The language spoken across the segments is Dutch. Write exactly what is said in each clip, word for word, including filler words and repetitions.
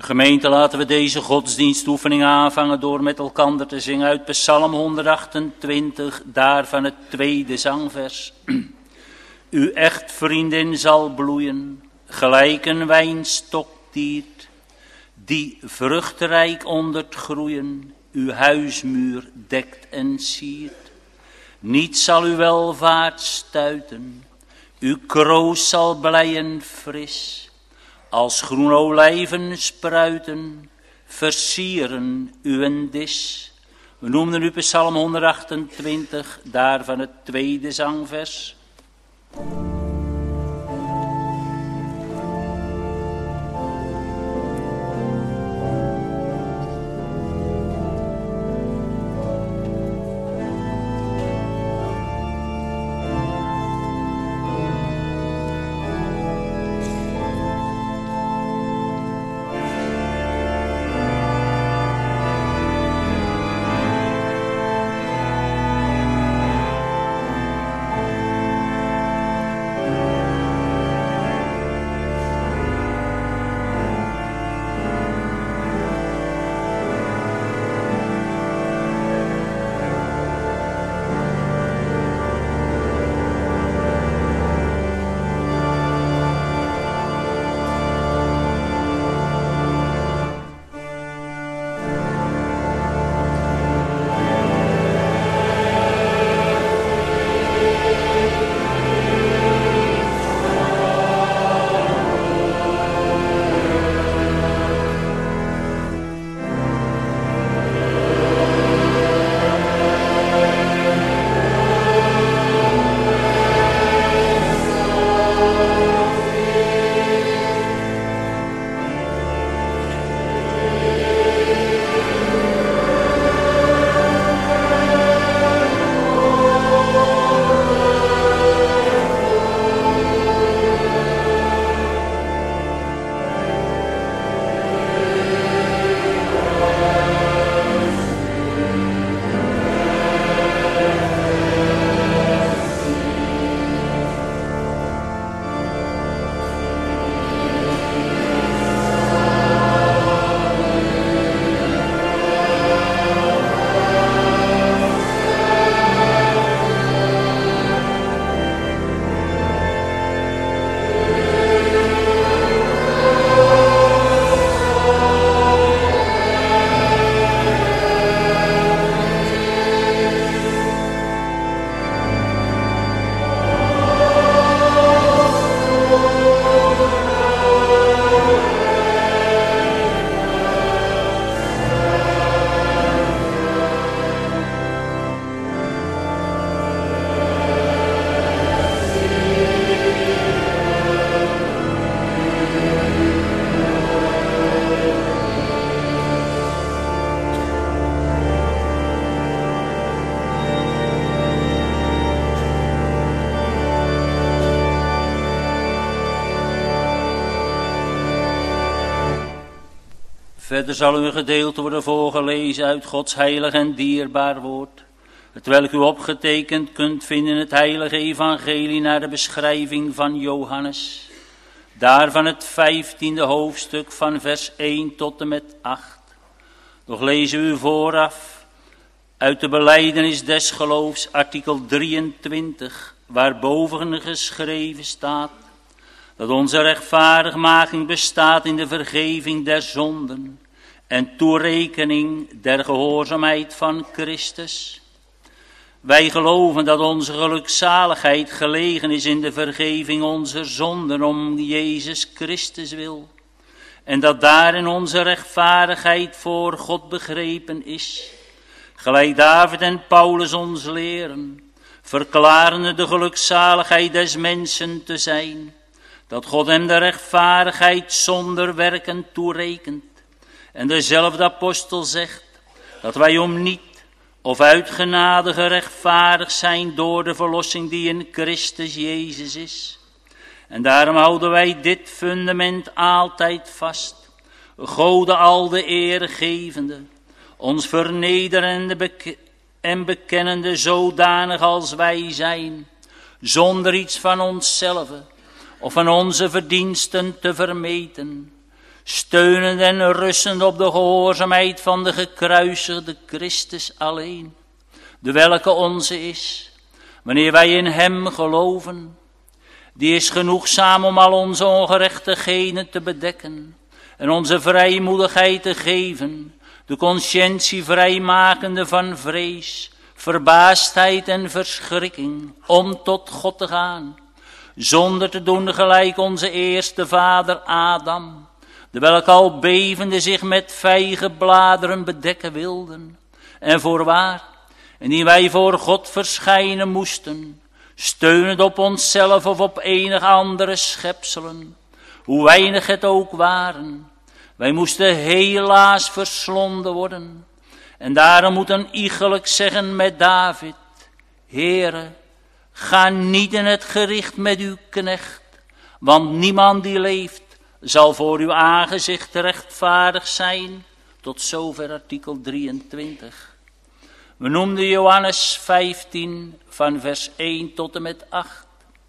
Gemeente, laten we deze godsdienstoefening aanvangen door met elkaar te zingen uit Psalm honderdachtentwintig, daarvan het tweede zangvers. Uw echtvriendin zal bloeien, gelijk een wijnstok tiert, die vruchtrijk ondert groeien, uw huismuur dekt en siert. Niet zal uw welvaart stuiten, uw kroos zal blij en fris, als groen olijven spruiten, versieren uw dis. We noemden nu Psalm honderdachtentwintig, daarvan het tweede zangvers. Verder zal u een gedeelte worden voorgelezen uit Gods heilig en dierbaar woord, hetwelk u opgetekend kunt vinden in het heilige evangelie naar de beschrijving van Johannes. Daarvan het vijftiende hoofdstuk van vers één tot en met acht. Doch lezen u vooraf uit de belijdenis des geloofs artikel drieëntwintig, waarboven geschreven staat dat onze rechtvaardigmaking bestaat in de vergeving der zonden en toerekening der gehoorzaamheid van Christus. Wij geloven dat onze gelukzaligheid gelegen is in de vergeving onze zonden om Jezus Christus wil, en dat daarin onze rechtvaardigheid voor God begrepen is, gelijk David en Paulus ons leren, verklarende de gelukzaligheid des mensen te zijn, dat God hem de rechtvaardigheid zonder werken toerekent. En dezelfde apostel zegt dat wij om niet of uit genade gerechtvaardigd zijn door de verlossing die in Christus Jezus is. En daarom houden wij dit fundament altijd vast, Gode al de eer gevende, ons vernederende beke- en bekennende zodanig als wij zijn, zonder iets van onszelf of van onze verdiensten te vermeten, steunend en rustend op de gehoorzaamheid van de gekruisigde Christus alleen, de welke onze is, wanneer wij in hem geloven. Die is genoegzaam om al onze ongerechtigheden te bedekken en onze vrijmoedigheid te geven, de conscientie vrijmakende van vrees, verbaasdheid en verschrikking, om tot God te gaan, zonder te doen gelijk onze eerste vader Adam, de welke al bevende zich met vijgenbladeren bedekken wilden. En voorwaar, indien wij voor God verschijnen moesten, steunend op onszelf of op enig andere schepselen, hoe weinig het ook waren, wij moesten helaas verslonden worden. En daarom moet een iegelijk zeggen met David: Heere, ga niet in het gericht met uw knecht, want niemand die leeft zal voor uw aangezicht rechtvaardig zijn. Tot zover artikel drieëntwintig. We noemden Johannes vijftien van vers één tot en met acht.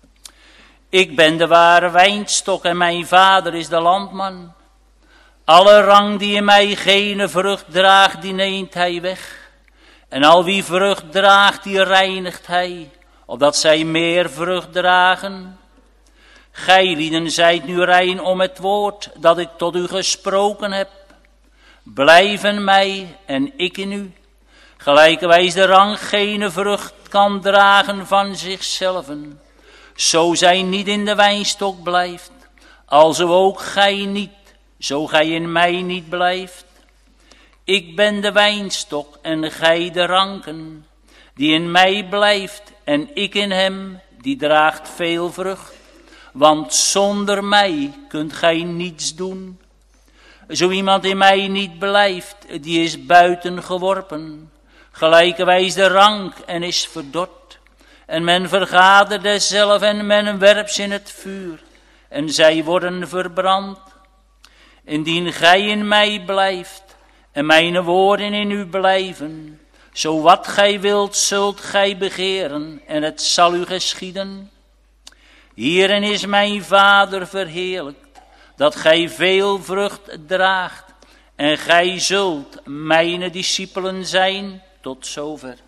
Ik ben de ware wijnstok en mijn vader is de landman. Alle rang die in mij geen vrucht draagt, die neemt hij weg. En al wie vrucht draagt, die reinigt hij, opdat zij meer vrucht dragen. Gij lieden zijt nu rein om het woord dat ik tot u gesproken heb. Blijf in mij en ik in u. Gelijkerwijs de rang geen vrucht kan dragen van zichzelf, zo zij niet in de wijnstok blijft, alzo ook gij niet, zo gij in mij niet blijft. Ik ben de wijnstok en gij de ranken, die in mij blijft en ik in hem, die draagt veel vrucht. Want zonder mij kunt gij niets doen. Zo iemand in mij niet blijft, die is buiten geworpen, gelijkerwijs de rank en is verdord. En men vergadert dezelf en men werpt ze in het vuur, en zij worden verbrand. Indien gij in mij blijft, en mijn woorden in u blijven, zo wat gij wilt zult gij begeren, en het zal u geschieden. Hierin is mijn Vader verheerlijkt, dat gij veel vrucht draagt, en gij zult mijn discipelen zijn. Tot zover.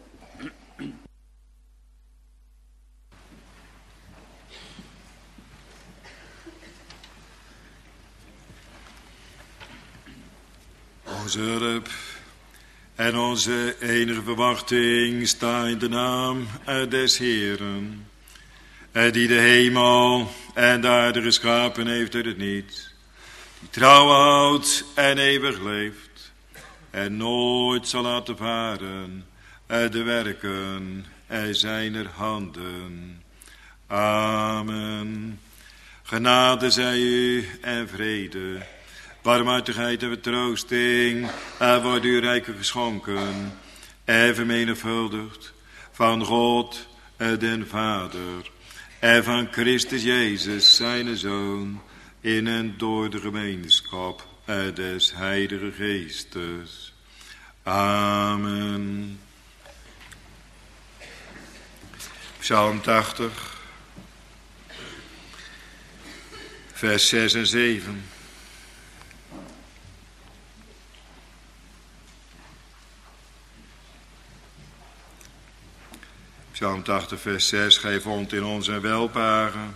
Onze hulp en onze enige verwachting staat in de naam des Heeren, die de hemel en de aarde geschapen heeft uit het niets, die trouw houdt en eeuwig leeft, en nooit zal laten varen de werken zijner handen. Amen. Genade zij u en vrede, barmhartigheid en vertroosting wordt u rijkelijk geschonken en vermenigvuldigd van God den Vader en van Christus Jezus zijn Zoon, in en door de gemeenschap des Heilige Geestes. Amen. Psalm tachtig, vers zes en zeven. Psalm tachtig, vers zes. Gij vond in ons een welparen.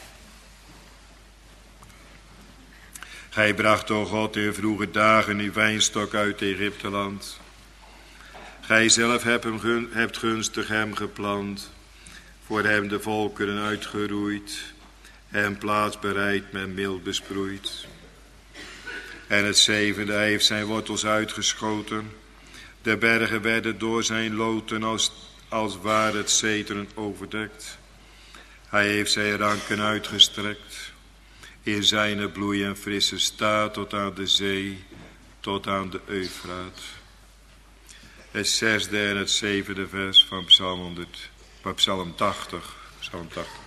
Gij bracht, o God, in vroege dagen uw wijnstok uit Egypteland. Gij zelf hebt, hem gun, hebt gunstig hem geplant, voor hem de volkeren uitgeroeid, en plaats bereid met mild besproeid. En het zevende, hij heeft zijn wortels uitgeschoten, de bergen werden door zijn loten als, als waar het zeteren overdekt. Hij heeft zijn ranken uitgestrekt, in zijn bloei en frisse staat tot aan de zee, tot aan de Eufraat. Het zesde en het zevende vers van Psalm, honderd, van Psalm tachtig. Psalm tachtig.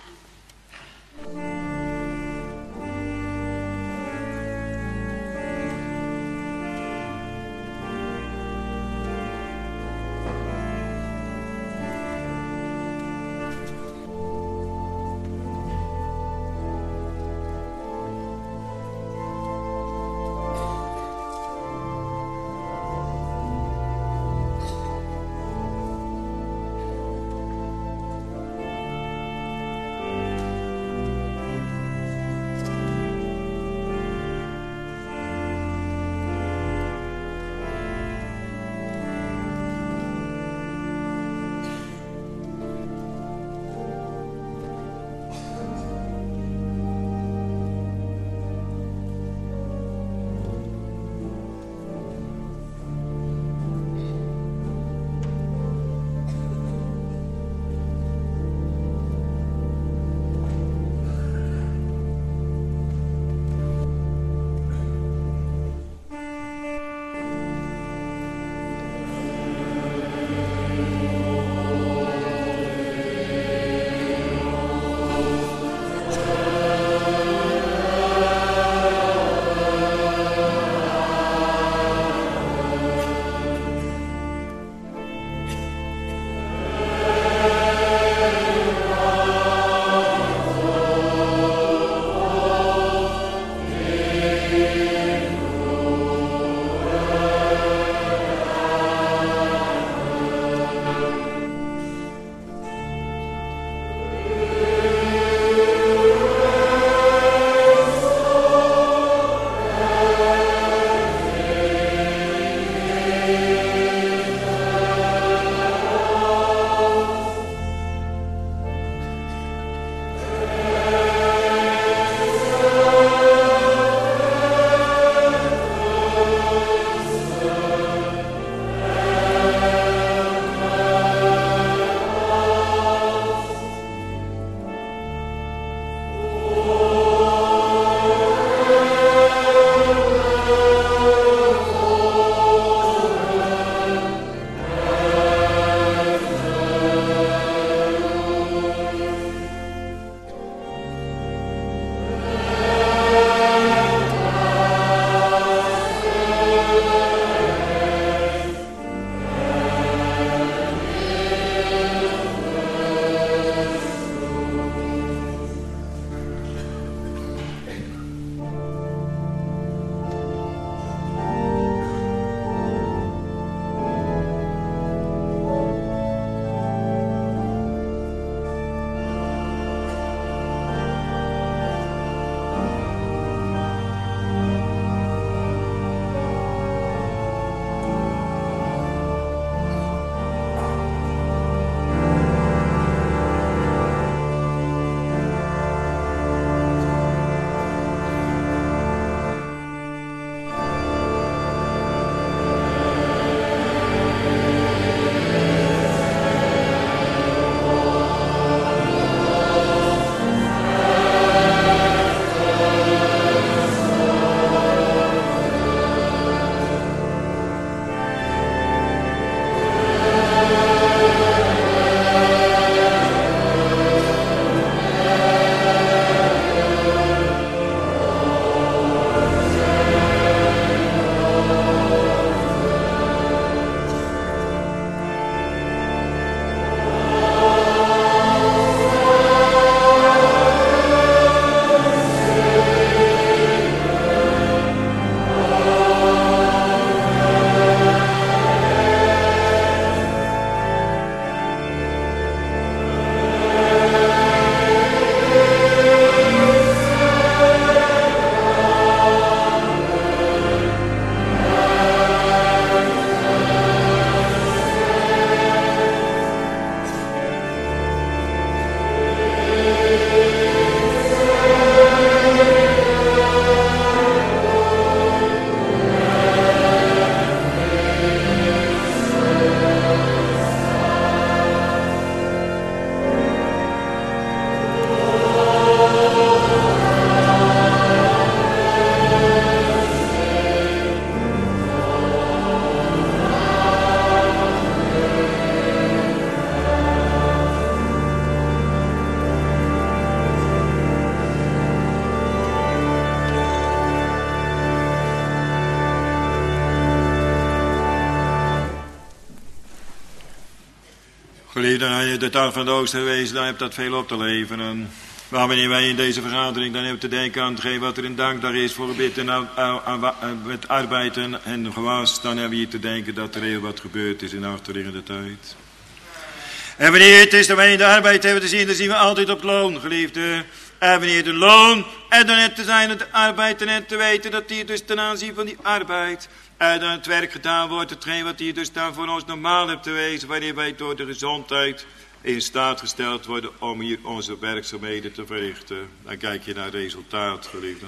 Geliefden, als je de dag van de oogst hebt geweest, dan heb dat veel op te leveren. Maar wanneer wij in deze vergadering dan hebben te denken aan hetgeen wat er een dankdag is voor gebed en aan, aan, aan, met arbeid en, en gewas, dan hebben we hier te denken dat er heel wat gebeurd is in de achterliggende tijd. En wanneer het is dat wij in de arbeid hebben te zien, dan zien we altijd op loon, geliefden. En wanneer de loon en dan net te zijn en de arbeid en net te weten dat hier dus ten aanzien van die arbeid en dan het werk gedaan wordt, hetgeen wat hier dus dan voor ons normaal hebt te wezen, wanneer wij door de gezondheid in staat gesteld worden om hier onze werkzaamheden te verrichten. Dan kijk je naar het resultaat, geliefden.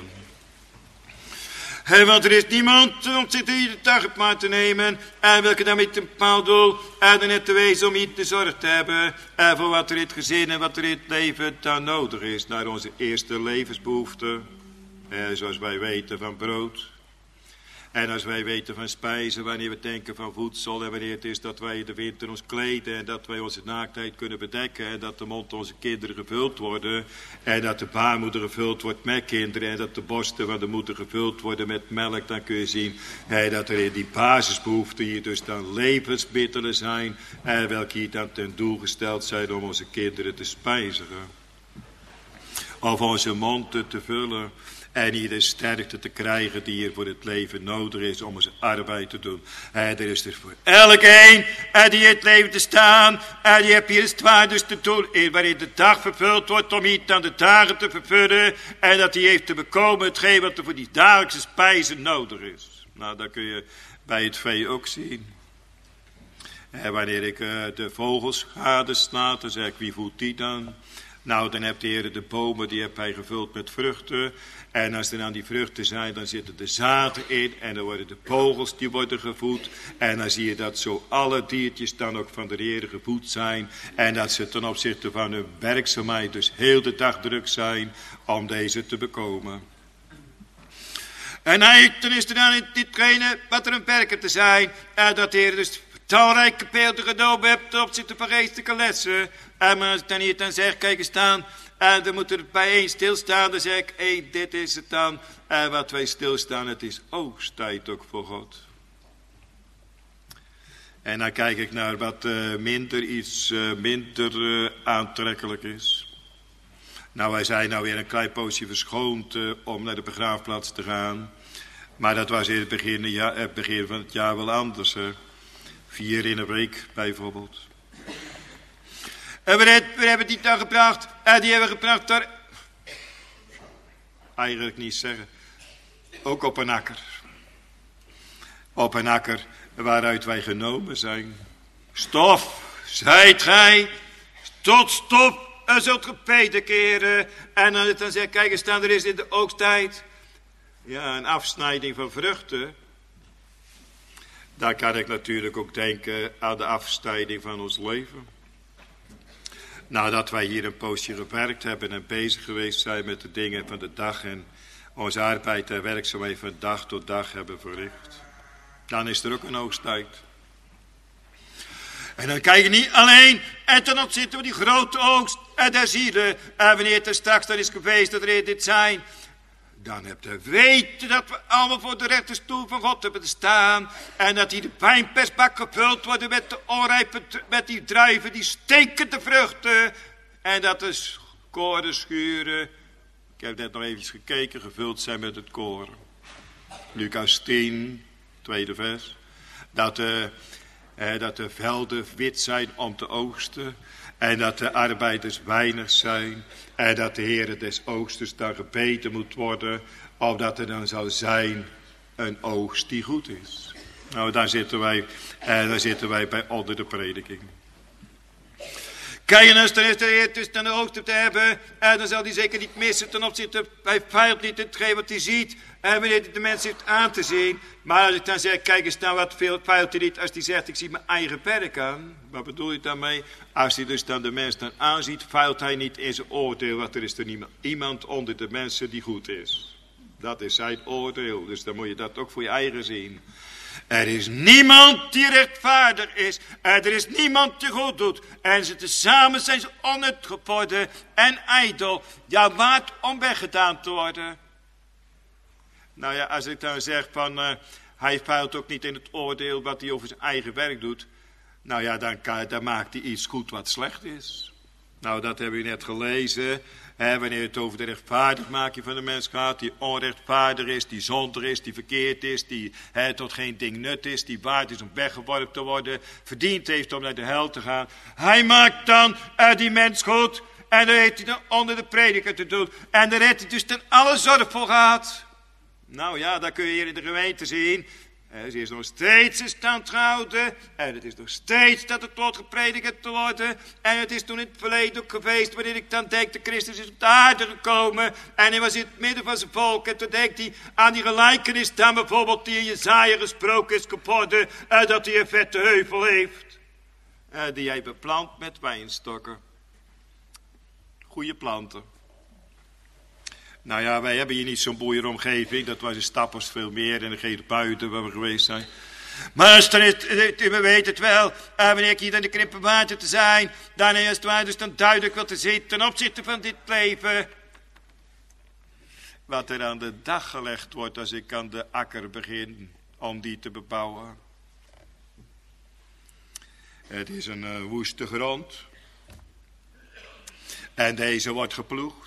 Hey, want er is niemand om zich hier de dag op maat te nemen en welke dan met een bepaald doel en er net te wezen om hier te zorg te hebben en voor wat er in het gezin en wat er in het leven dan nodig is naar onze eerste levensbehoeften. En zoals wij weten van brood. En als wij weten van spijzen, wanneer we denken van voedsel en wanneer het is dat wij in de winter ons kleden en dat wij onze naaktheid kunnen bedekken en dat de mond onze kinderen gevuld worden en dat de baarmoeder gevuld wordt met kinderen en dat de borsten van de moeder gevuld worden met melk, dan kun je zien hè, dat er in die basisbehoeften hier dus dan levensmiddelen zijn en welke hier dan ten doel gesteld zijn om onze kinderen te spijzigen. Of onze mond te vullen. En hier de sterkte te krijgen die hier voor het leven nodig is om onze arbeid te doen. En er is dus voor elkeen en die in het leven te staan. En die heeft hier het waar dus te doen. Waarin de dag vervuld wordt om hier dan de dagen te vervullen. En dat hij heeft te bekomen hetgeen wat er voor die dagelijkse spijzen nodig is. Nou, dat kun je bij het vee ook zien. En wanneer ik uh, de vogels gadesla, dan zeg ik, wie voedt die dan? Nou, dan hebt de Heer de bomen, die heeft hij gevuld met vruchten. En als er dan die vruchten zijn, dan zitten de zaden in. En dan worden de vogels, die worden gevoed. En dan zie je dat zo alle diertjes dan ook van de Heer gevoed zijn. En dat ze ten opzichte van hun werkzaamheid dus heel de dag druk zijn om deze te bekomen. En hij, dan is er dan in ditgene wat er een werken te zijn. En dat de Heer dus talrijke beelden genomen hebt ten opzichte van geestelijke lessen. En als ik dan hier dan zeg, kijk eens staan. En dan moet er bij één stilstaan. Dan zeg ik, hé, dit is het dan. En wat wij stilstaan, het is oogsttijd ook voor God. En dan kijk ik naar wat uh, minder, iets uh, minder uh, aantrekkelijk is. Nou, wij zijn nou weer een klein poosje verschoond uh, om naar de begraafplaats te gaan. Maar dat was in het begin, ja, het begin van het jaar wel anders. Hè. Vier in een week bijvoorbeeld. En we, hebben, we hebben die dan gebracht. En die hebben we gebracht daar. Eigenlijk niet zeggen. Ook op een akker. Op een akker waaruit wij genomen zijn. Stof, zijt gij. Tot stop. En zult gebeten keren. En dan, dan zeg ik, kijk eens staan, er is in de oogsttijd. Ja, een afsnijding van vruchten. Daar kan ik natuurlijk ook denken aan de afsnijding van ons leven. Nadat wij hier een poosje gewerkt hebben en bezig geweest zijn met de dingen van de dag en onze arbeid en werkzaamheid van dag tot dag hebben verricht. Dan is er ook een oogsttijd. En dan kijk je niet alleen en ten opzichte van die grote oogst en der zielen. En wanneer het er straks dan is geweest dat er dit zijn. Dan heb je weten dat we allemaal voor de rechterstoel van God hebben te staan. En dat die de wijnpersbak gevuld worden met de onrijpe, met die druiven, die stekende vruchten. En dat de koren schuren, ik heb net nog even gekeken, gevuld zijn met het koren. Lucas tien, tweede vers. Dat de, eh, dat de velden wit zijn om te oogsten. En dat de arbeiders weinig zijn. En dat de Heere des oogsters dan gebeten moet worden. Opdat er dan zal zijn een oogst die goed is. Nou, daar zitten wij, eh, daar zitten wij bij onder de prediking. Kijk, en als er is de Heer dus dan de oogst te hebben. En dan zal hij zeker niet missen ten opzichte. Hij feilt niet hetgeen wat hij ziet. En wanneer hij de mens heeft aan te zien. Maar als ik dan zeg, kijk eens nou wat veel feilt hij niet. Als hij zegt, ik zie mijn eigen werk aan. Wat bedoel je daarmee? Als hij dus dan de mens dan aanziet, feilt hij niet in zijn oordeel. Want er is er niemand, iemand onder de mensen die goed is. Dat is zijn oordeel. Dus dan moet je dat ook voor je eigen zien. Er is niemand die rechtvaardig is. En er is niemand die goed doet. En ze tezamen zijn ze onnut geworden en ijdel. Ja, waard om weggedaan te worden. Nou ja, als ik dan zeg van, uh, hij feilt ook niet in het oordeel wat hij over zijn eigen werk doet. Nou ja, dan, kan, dan maakt hij iets goed wat slecht is. Nou, dat hebben we net gelezen. Hè, wanneer het over de rechtvaardigmaking van de mens gaat, die onrechtvaardig is, die zondig is, die verkeerd is, die hè, tot geen ding nut is, die waard is om weggeworpen te worden, verdiend heeft om naar de hel te gaan. Hij maakt dan uh, die mens goed en dan heeft hij dan onder de prediker te doen. En dan redt hij dus ten alle zorgvol gaat. Nou ja, dat kun je hier in de gemeente zien. Ze is nog steeds in stand gehouden. En het is nog steeds dat het wordt gepredikt te worden. En het is toen in het verleden ook geweest. Wanneer ik dan denk, de Christus is op de aarde gekomen. En hij was in het midden van zijn volk. En toen denkt hij aan die gelijkenis dan bijvoorbeeld die in Jesaja gesproken is geworden. En dat hij een vette heuvel heeft. En die hij beplant met wijnstokken. Goeie planten. Nou ja, wij hebben hier niet zo'n boeier omgeving. Dat was in Stappers veel meer en de gele buiten waar we geweest zijn. Maar als dan is, we weten het wel, wanneer ik hier aan de Krippenwater te zijn, dan is het waar dus dan duidelijk wat te zien ten opzichte van dit leven. Wat er aan de dag gelegd wordt als ik aan de akker begin om die te bebouwen. Het is een uh, woeste grond. En deze wordt geploegd.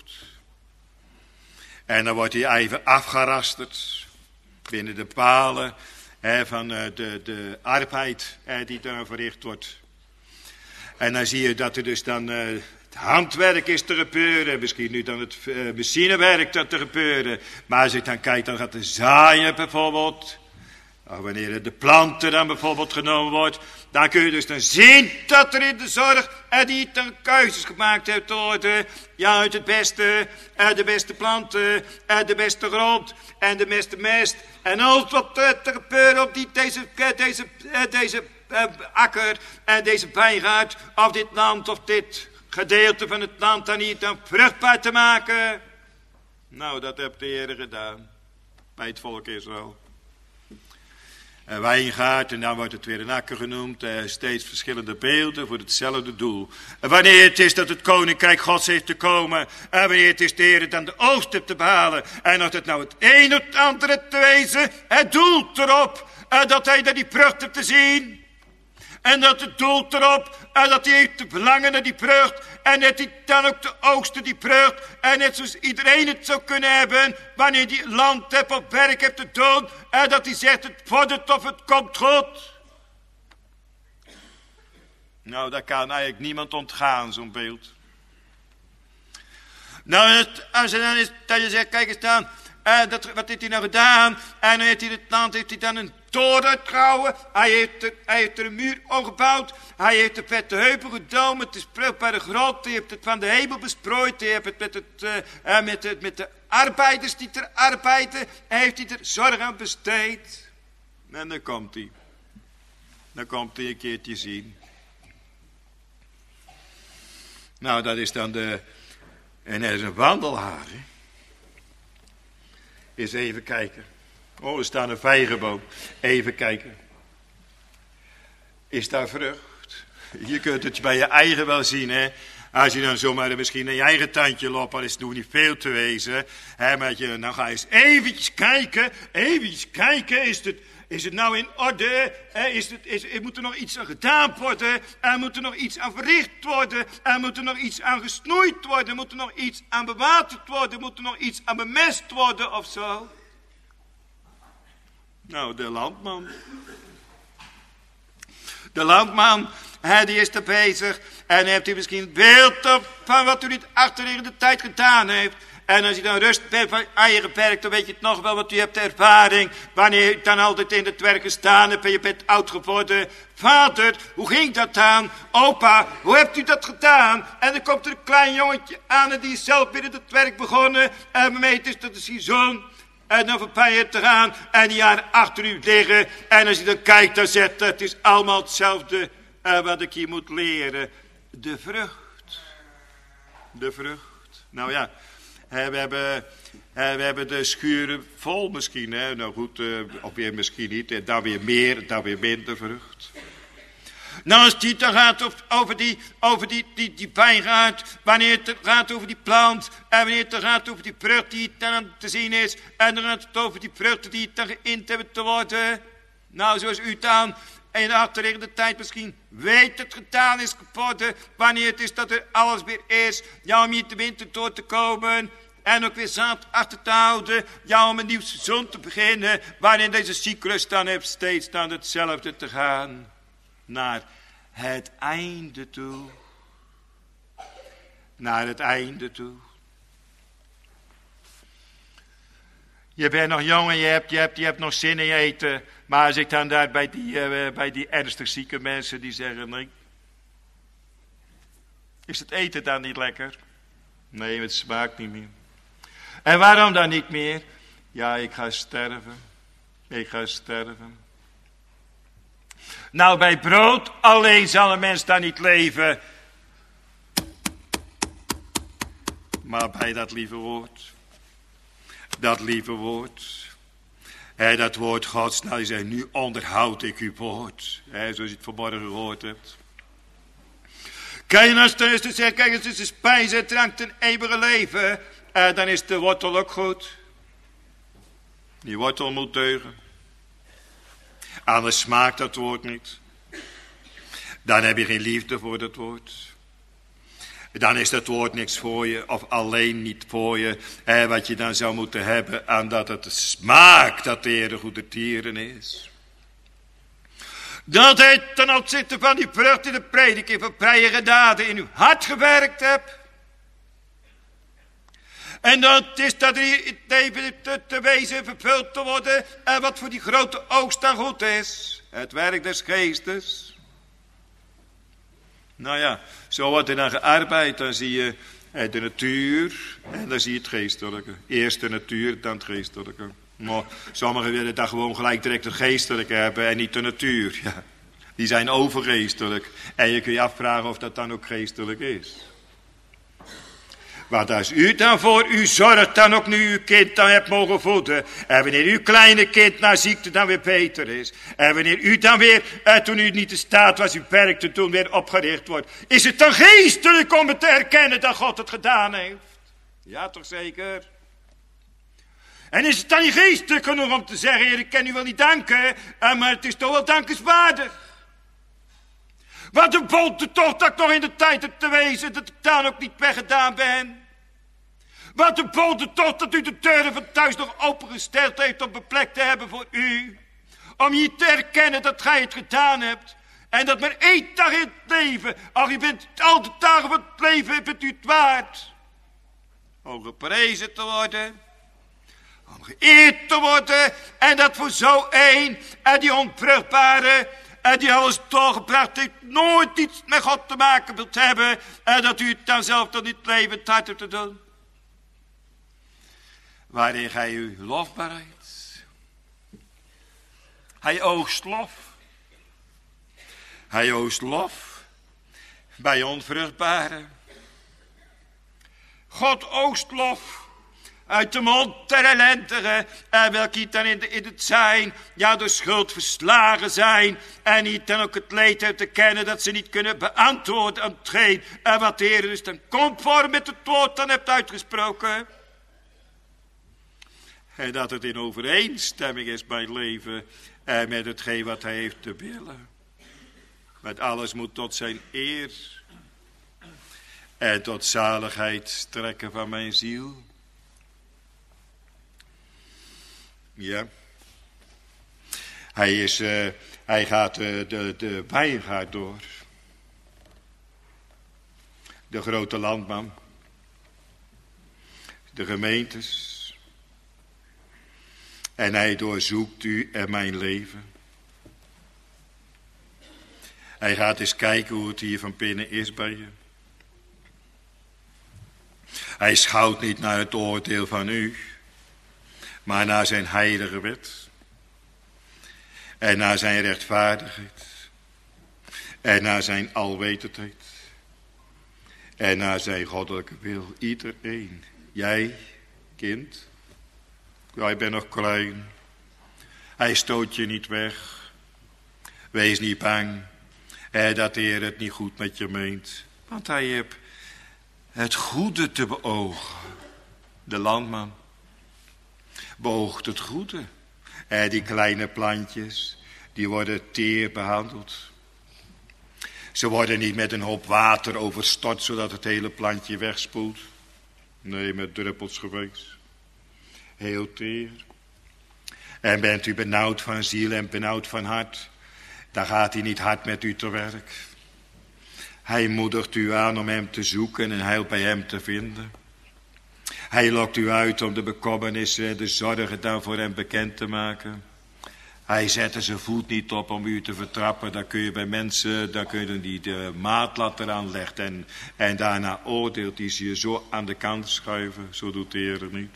En dan wordt hij even afgerasterd binnen de palen hè, van uh, de, de arbeid hè, die daar verricht wordt. En dan zie je dat er dus dan uh, het handwerk is te gebeuren. Misschien nu dan het uh, machinewerk dat te gebeuren. Maar als ik dan kijk, dan gaat de zaaien bijvoorbeeld. Of wanneer de planten dan bijvoorbeeld genomen wordt. Dan kun je dus dan zien dat er in de zorg er die dan keuzes gemaakt heeft te worden. Ja, uit het beste, de beste planten, de beste grond en de beste mest. En alles wat te gebeuren op die, deze, deze, deze akker en deze wijngaard. Of dit land of dit gedeelte van het land dan niet dan vruchtbaar te maken. Nou, dat heeft de Heer gedaan. Bij het volk Israël. Een wijngaard en dan wordt het weer een akker genoemd. Uh, steeds verschillende beelden voor hetzelfde doel. En wanneer het is dat het koninkrijk Gods heeft te komen. En wanneer het is de Heer dan de oogst hebt te behalen. En of het nou het een of het andere te wezen. Het doelt erop uh, dat hij daar die vrucht hebt te zien. En dat het doelt erop uh, dat hij heeft te verlangen naar die vrucht. En dat hij dan ook de oogsten die vrucht. En net zoals iedereen het zou kunnen hebben. Wanneer die land hebt of werk hebt te doen. En dat hij zegt het vordert of het komt goed. Nou, daar kan eigenlijk niemand ontgaan, zo'n beeld. Nou, het, als er dan is dat je zegt, kijk eens dan. Uh, dat, wat heeft hij nou gedaan? En dan heeft hij het land heeft hij dan een toren uitgehouden. Hij heeft, er, hij heeft er een muur omgebouwd. Hij heeft de vette heuvel gedomen. Het is vruchtbare grond. Hij heeft het van de hemel besproeid. Hij heeft het met, het, uh, uh, met, het, met de arbeiders die er arbeiden. Hij heeft hij er zorg aan besteed. En dan komt hij. Dan komt hij een keertje zien. Nou, dat is dan de... En hij is een wandelaar, hè. Eens even kijken. Oh, er staat een vijgenboom. Even kijken. Is daar vrucht? Je kunt het bij je eigen wel zien, hè. Als je dan zomaar misschien naar je eigen tandje loopt, dan is het nog niet veel te wezen. Hè, maar je, dan ga je eens eventjes kijken. Eventjes kijken, is het... Is het nou in orde? Is het, is, er moet er nog iets aan gedaan worden? Er moet er nog iets aan verricht worden? Er moet er nog iets aan gesnoeid worden? Er moet er nog iets aan bewaterd worden? Er moet er nog iets aan bemest worden of zo? Nou, de landman. De landman, hij, die is er bezig. En heeft hij misschien het beeld op van wat u niet achterliggende tijd gedaan heeft. En als je dan rust bent van je eigen werk, dan weet je het nog wel, want u hebt ervaring. Wanneer je dan altijd in het werk gestaan hebt en je bent oud geworden. Vader, hoe ging dat dan? Opa, hoe hebt u dat gedaan? En dan komt er een klein jongetje aan en die is zelf binnen het werk begonnen. En meet is dat is zijn zoon. En dan voorbij je te gaan en die jaren achter u liggen. En als je dan kijkt, dan zegt het is allemaal hetzelfde uh, wat ik hier moet leren. De vrucht. De vrucht. Nou ja. He, we, hebben, he, we hebben de schuren vol misschien. Hè? Nou goed, uh, of weer misschien niet. En daar weer meer, daar weer minder vrucht. Nou, als het dan gaat over die, over die, die, die wijngaard. Wanneer het gaat over die plant. En wanneer het gaat over die vrucht die dan aan te zien is. En dan gaat het over die vruchten die dan geïnd hebben te worden. Nou, zoals u dan En in de achterliggende tijd misschien weet het gedaan is geworden. Wanneer het is dat er alles weer is. Ja, om hier de winter door te komen. En ook weer zaad achter te houden. Ja, om een nieuw seizoen te beginnen. Waarin deze cyclus dan heeft steeds dan hetzelfde te gaan. Naar het einde toe. Naar het einde toe. Je bent nog jong en je hebt, je hebt, je hebt nog zin in eten. Maar als ik dan daar bij die, uh, bij die ernstig zieke mensen die zeggen... Nee, is het eten dan niet lekker? Nee, het smaakt niet meer. En waarom dan niet meer? Ja, ik ga sterven. Ik ga sterven. Nou, bij brood alleen zal een mens dan niet leven. Maar bij dat lieve woord. Dat lieve woord. He, dat woord Gods. Nou, die zegt, nu onderhoud ik uw woord. He, zoals je het vanmorgen gehoord hebt. Kijk, en als het is te zeggen, kijk, het is de spijs en drank ten eeuwige leven. Eh, dan is de wortel ook goed. Die wortel moet deugen. Anders smaakt dat woord niet. Dan heb je geen liefde voor dat woord. Dan is dat woord niks voor je, of alleen niet voor je. Eh, wat je dan zou moeten hebben, aan dat het smaakt dat de Heer de goede tieren is. Dat hij ten opzichte van die vrucht in de prediking van vrije genade in uw hart gewerkt hebt. En dat is dat er het leven te, te wezen vervuld te worden. En wat voor die grote oogst dan goed is. Het werk des geestes. Nou ja, zo wordt er dan gearbeid. Dan zie je de natuur en dan zie je het geestelijke. Eerst de natuur, dan het geestelijke. Maar sommigen willen dan gewoon gelijk direct het geestelijke hebben en niet de natuur. Ja, die zijn overgeestelijk. En je kunt je afvragen of dat dan ook geestelijk is. Want als u dan voor u zorgt, dan ook nu uw kind dan hebt mogen voeden. En wanneer uw kleine kind na ziekte dan weer beter is. En wanneer u dan weer, eh, toen u niet in staat was uw werk te doen, weer opgericht wordt. Is het dan geestelijk om het te erkennen dat God het gedaan heeft? Ja, toch zeker? En is het dan niet geestelijk genoeg om te zeggen, Heer, ik kan u wel niet danken, eh, maar het is toch wel dankenswaardig. Wat een bonte toch dat ik nog in de tijd heb te wezen, dat ik daar ook niet weggedaan ben. Wat een bonte toch dat u de deuren van thuis nog opengesteld heeft om een plek te hebben voor u. Om je te erkennen dat gij het gedaan hebt. En dat maar één dag in het leven, ach, je bent al de dagen van het leven, bent u het waard. Om geprezen te worden. Om geëerd te worden. En dat voor zo één, en die onvruchtbare... En die alles doorgebracht heeft, nooit iets met God te maken wilt hebben. En dat u het dan zelf dan niet levend hart hebt te doen. Waarin gij uw lof bereidt. Hij oogst lof. Hij oogst lof. Bij onvruchtbare. God oogst lof. Uit de mond der ellendigen, en welke niet dan in, de, in het zijn, ja, door schuld verslagen zijn, en niet dan ook het leed uit te kennen, dat ze niet kunnen beantwoorden aan hetgeen, en wat de Heer dus dan conform met het woord dan hebt uitgesproken. En dat het in overeenstemming is bij het leven, en met hetgeen wat hij heeft te willen. Met alles moet tot zijn eer, en tot zaligheid strekken van mijn ziel. Ja. Hij, is, uh, hij gaat uh, de, de wijngaard door. De grote landman. De gemeentes. En hij doorzoekt u en mijn leven. Hij gaat eens kijken hoe het hier van binnen is bij je. Hij schouwt niet naar het oordeel van u. Maar naar zijn heilige wet. En naar zijn rechtvaardigheid. En naar zijn alwetendheid. En naar zijn goddelijke wil. Iedereen. Jij, kind. Jij bent nog klein. Hij stoot je niet weg. Wees niet bang. Eh, dat de Heer het niet goed met je meent. Want hij heeft het goede te beogen. De landman. Beoogt het goede. Eh, die kleine plantjes. die worden teer behandeld. Ze worden niet met een hoop water overstort, zodat het hele plantje wegspoelt. Nee, met druppels geweest. Heel teer. En bent u benauwd van ziel en benauwd van hart, dan gaat hij niet hard met u te werk. Hij moedigt u aan om hem te zoeken en heil bij hem te vinden. Hij lokt u uit om de bekommernissen en de zorgen dan voor hem bekend te maken. Hij zet er zijn voet niet op om u te vertrappen. Dan kun je bij mensen, dan kun je die de maatlat eraan leggen. En, en daarna oordeelt hij ze je zo aan de kant schuiven. Zo doet de Heer niet.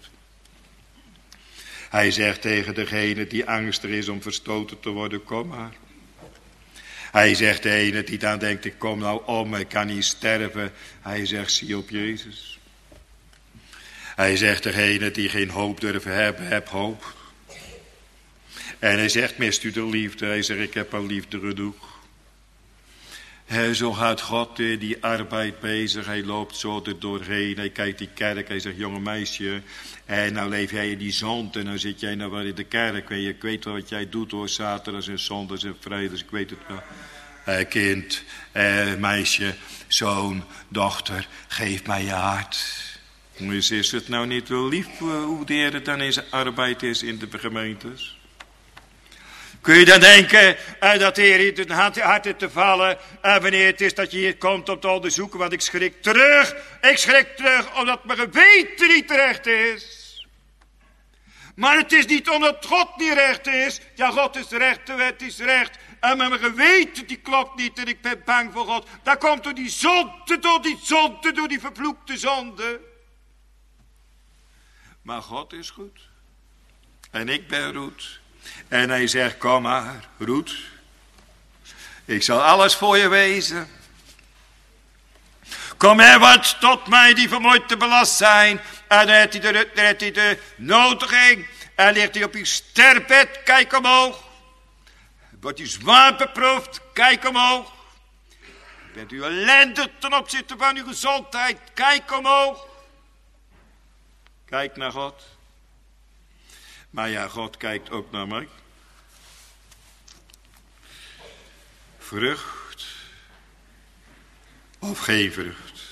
Hij zegt tegen degene die angstig is om verstoten te worden, kom maar. Hij zegt de ene die dan denkt, ik kom nou om, ik kan niet sterven. Hij zegt, zie op Jezus. Hij zegt degene die geen hoop durven hebben, heb hoop. En hij zegt, mist u de liefde? Hij zegt, ik heb al liefde genoeg. He, zo gaat God in die arbeid bezig. Hij loopt zo er doorheen. Hij kijkt die kerk. Hij zegt, jonge meisje. En nou leef jij in die zonde. En nou zit jij nou wel in de kerk. En ik weet wel wat jij doet hoor. Zaterdags en zondags en vrijdags. Ik weet het wel. Eh, kind, eh, meisje, zoon, dochter. Geef mij je hart. Dus is het nou niet wel lief hoe de Heer dan in zijn arbeid is in de gemeentes? Kun je dan denken uh, dat de Heer hier de harten te vallen uh, wanneer het is dat je hier komt om te onderzoeken, want ik schrik terug. Ik schrik terug omdat mijn geweten niet recht is. Maar het is niet omdat God niet recht is. Ja, God is recht, de wet is recht. En mijn geweten die klopt niet en ik ben bang voor God. Dat komt door die zonde, door die zonde, door die vervloekte zonde. Maar God is goed. En ik ben Ruud. En hij zegt, kom maar, Ruud. Ik zal alles voor je wezen. Kom her wat tot mij die vermoeid te belast zijn. En dan heeft hij de, dan heeft hij de nodiging. En ligt hij op uw sterfbed, kijk omhoog. Wordt u zwaar beproefd, kijk omhoog. Bent u ellendig ten opzichte van uw gezondheid, kijk omhoog. Kijk naar God. Maar ja, God kijkt ook naar mij. Vrucht of geen vrucht.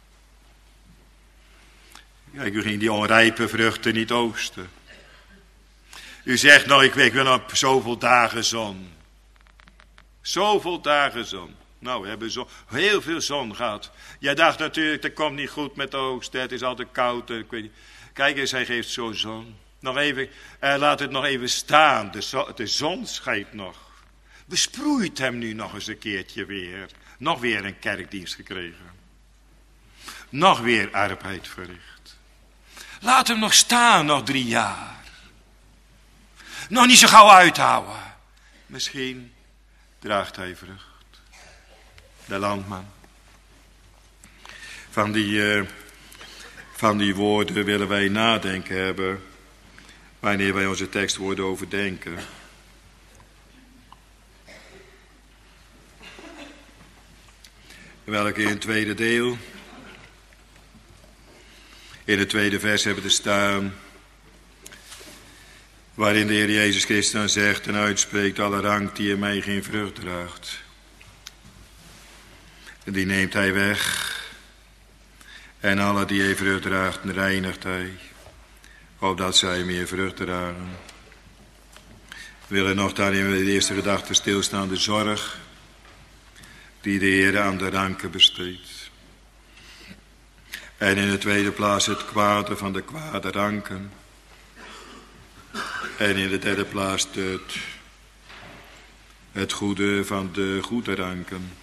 Kijk, u ging die onrijpe vruchten niet oosten. U zegt nou, ik, ik wil nog zoveel dagen zon. Zoveel dagen zon. Nou, we hebben zo, heel veel zon gehad. Jij dacht natuurlijk, dat komt niet goed met de oogst. Het is altijd koud. Ik weet niet. Kijk eens, hij geeft zo zon. Nog even, eh, laat het nog even staan. De, zo, de zon schijnt nog. Besproeit hem nu nog eens een keertje weer. Nog weer een kerkdienst gekregen. Nog weer arbeid verricht. Laat hem nog staan, nog drie jaar. Nog niet zo gauw uithouden. Misschien draagt hij vrucht. De landman. Van die, uh, van die woorden willen wij nadenken hebben. Wanneer wij onze tekstwoorden overdenken. Welke in het tweede deel. In het tweede vers hebben we staan. Waarin de Heer Jezus Christus dan zegt en uitspreekt. Alle rank die in mij geen vrucht draagt. Die neemt hij weg. En alle die hij vrucht draagt reinigt hij. Opdat zij meer vrucht dragen. We willen nog daar in de eerste gedachte stilstaan. De zorg die de Heer aan de ranken besteedt. En in de tweede plaats het kwade van de kwade ranken. En in de derde plaats het, het goede van de goede ranken.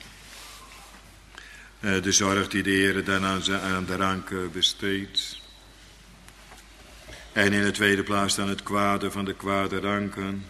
De zorg die de Heer dan aan, aan de ranken besteedt. En in de tweede plaats dan het kwade van de kwade ranken.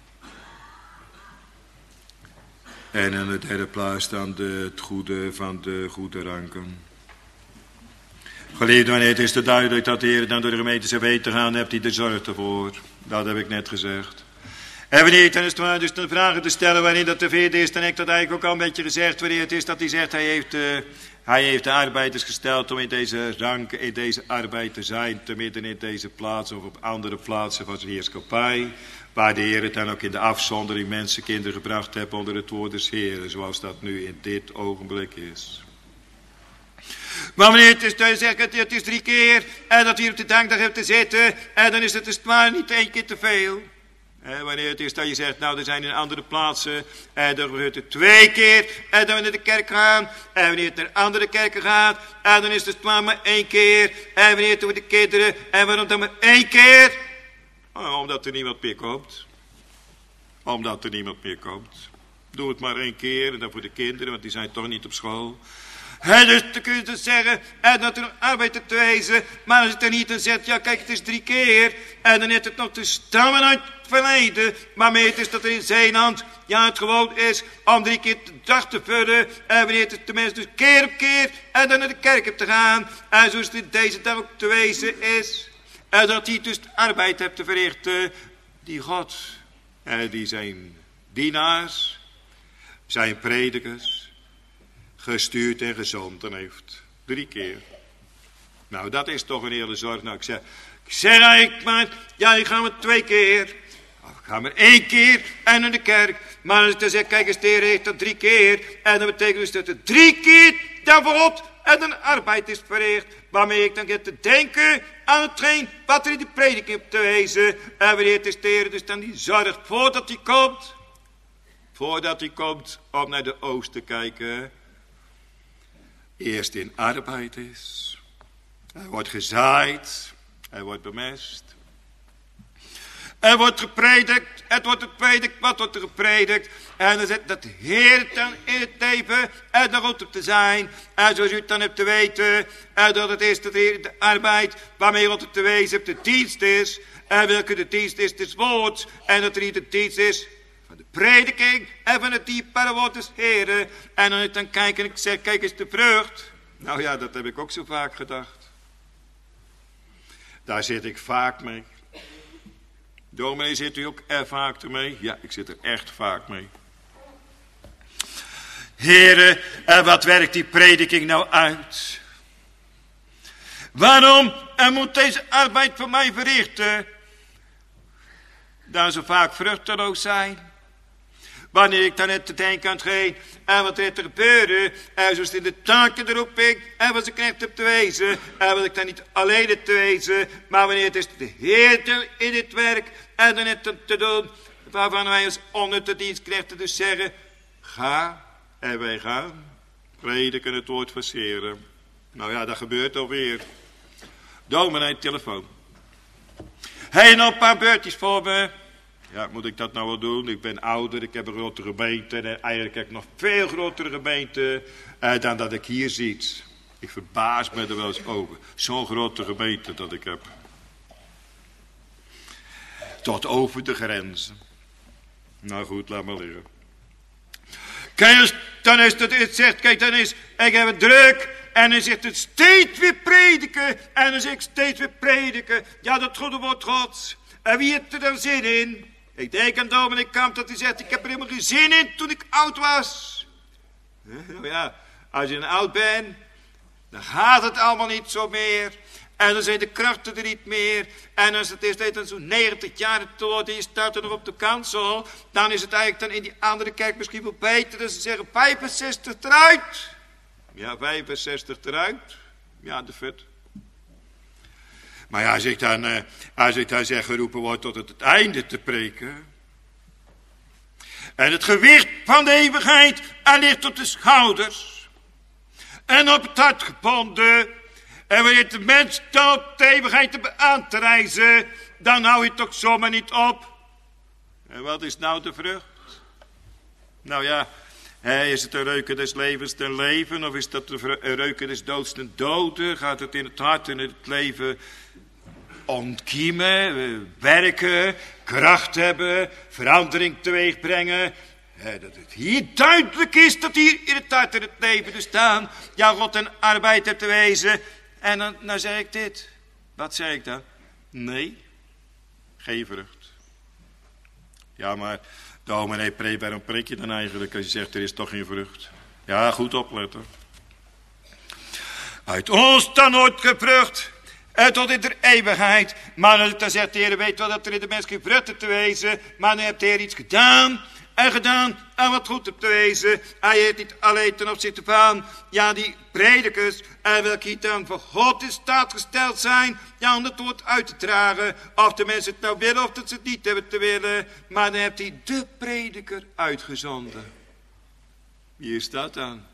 En in de derde plaats dan de, het goede van de goede ranken. Geliefd, wanneer het is te duidelijk dat de Heer dan door de gemeente zijn weet te gaan, hebt hij de zorg ervoor. Dat heb ik net gezegd. En wanneer dan is het waar dus de vragen te stellen wanneer dat te vierde is, dan heb ik dat eigenlijk ook al een beetje gezegd. Wanneer het is dat hij zegt, hij heeft, uh, hij heeft de arbeiders gesteld om in deze ranken, in deze arbeid te zijn, te midden in deze plaats of op andere plaatsen van zijn heerschappij. waar de Heer het dan ook in de afzondering mensenkinderen gebracht heeft onder het woord des Heeren, zoals dat nu in dit ogenblik is. Maar wanneer het is, dan zeg ik, het is drie keer, en dat hier op de dankdag hebt te zitten, en dan is het dus maar niet één keer te veel. En wanneer het is dat je zegt, nou er zijn in andere plaatsen, en dan gebeurt het twee keer, en dan we naar de kerk gaan, en wanneer het naar andere kerken gaat, en dan is het maar, maar één keer, en wanneer het over de kinderen, en waarom dan maar één keer? Oh, omdat er niemand meer komt. Omdat er niemand meer komt. Doe het maar één keer, en dan voor de kinderen, want die zijn toch niet op school. En dus dan kun je dus zeggen, en dat er nog arbeid te wezen, maar als het er niet dan zegt, ja kijk het is drie keer, en dan heeft het nog te stammen uit het verleden, waarmee het is dat er in zijn hand, ja het gewoon is, om drie keer de dag te vullen, en wanneer het is tenminste dus keer op keer, en dan naar de kerk op te gaan, en zoals het in deze dag ook te wezen is, en dat hij dus de arbeid hebt te verrichten, die God, en die zijn dienaars, zijn predikers, gestuurd en gezonden heeft. Drie keer. Nou, dat is toch een hele zorg. Nou, ik zeg, ik zeg eigenlijk maar, ja, ik ga maar twee keer. Of ik ga maar één keer en naar de kerk. Maar als ik dan zeg, kijk eens, de Heer heeft dat drie keer. En dat betekent dus dat er drie keer daarvoor en een arbeid is verricht. Waarmee ik dan get te denken aan hetgeen wat er in de prediking op te wezen. En wanneer het is de Heer dus dan die zorgt voordat hij komt. Voordat hij komt om naar de oost te kijken. Eerst in arbeid is. Hij wordt gezaaid. Hij wordt bemest. Er wordt gepredikt. Het wordt gepredikt. Wat wordt er gepredikt? En dan zit dat Heer dan in het leven. En daar goed op te zijn. En zoals u het dan hebt te weten. En dat het is dat Heer de arbeid. Waarmee God het te wezen hebt de dienst is. En welke de dienst is des woords. En dat er niet de dienst is van de prediking. En van het dierbare woord des Heeren. En dan dan kijk en ik zeg, kijk eens de vrucht. Nou ja, dat heb ik ook zo vaak gedacht. Daar zit ik vaak mee. Dominee, zit u ook er vaak mee? Ja, ik zit er echt vaak mee. Heren, en wat werkt die prediking nou uit? Waarom en moet deze arbeid voor mij verrichten? Dan zo vaak vruchteloos zijn. Wanneer ik dan net te denken aan hetgeen en wat er te gebeuren. En zoals in de taken roep ik. En wat ik krijg heb te wezen. En wat ik dan niet alleen heb te wezen. Maar wanneer het is de Heer in dit werk. En dan net te doen. Waarvan wij als onnutte dienstknechten dus zeggen. Ga en wij gaan. Prediken het woord verseren. Nou ja, dat gebeurt alweer. Dominee, telefoon. Hey, nog een paar beurtjes voor me. Ja, moet ik dat nou wel doen? Ik ben ouder, ik heb een grotere gemeente. En eigenlijk heb ik nog veel grotere gemeente eh, dan dat ik hier ziet. Ik verbaas me er wel eens over. Zo'n grote gemeente dat ik heb. Tot over de grenzen. Nou goed, laat maar liggen. Kijk eens, dan is het, het zegt, kijk dan is, ik heb het druk. En dan zegt het steeds weer prediken. En dan zeg ik steeds weer prediken. Ja, dat goede woord Gods. En wie heeft er dan zin in? Ik denk aan dominee Kamp dat hij zegt, ik heb er helemaal geen zin in toen ik oud was. Nou ja, als je een oud bent, dan gaat het allemaal niet zo meer. En dan zijn de krachten er niet meer. En als het is dat zo'n negentig jaar te worden, je staat er nog op de kansel. Dan is het eigenlijk dan in die andere kerk misschien wel beter. Dat ze zeggen vijfenzestig eruit. Ja, vijfenzestig eruit. Ja, de vet. Maar ja, als ik dan, uh, als ik dan zeg geroepen word tot het einde te preken. En het gewicht van de eeuwigheid er ligt op de schouders. En op het hart gebonden. En wanneer de mens dan op de eeuwigheid te aan te reizen. Dan hou je het toch zomaar niet op. En wat is nou de vrucht? Nou ja, is het een reuken des levens ten leven? Of is dat een reuken des doods ten doden? Gaat het in het hart en in het leven ontkiemen, werken, kracht hebben, verandering teweeg brengen? Dat het hier duidelijk is dat hier in het hart en het leven dus staan. Ja, God en arbeid hebt te wezen. En dan, dan zeg ik dit. Wat zeg ik dan? Nee, geen vrucht. Ja, maar dominee, pre, waarom preek je dan eigenlijk als je zegt er is toch geen vrucht? Ja, goed opletten. Uit ons dan nooit gevrucht. En tot in de eeuwigheid. Maar dan zegt de Heer, weet wel dat er in de mens geen vruchten te wezen. Maar dan heeft de Heer iets gedaan. En gedaan en wat goed op te wezen. Hij heeft niet alleen ten opzichte van, ja, die predikers, en welke hier dan voor God in staat gesteld zijn, ja, om het woord uit te dragen. Of de mensen het nou willen of dat ze het niet hebben te willen. Maar dan heeft hij de prediker uitgezonden. Wie is dat dan?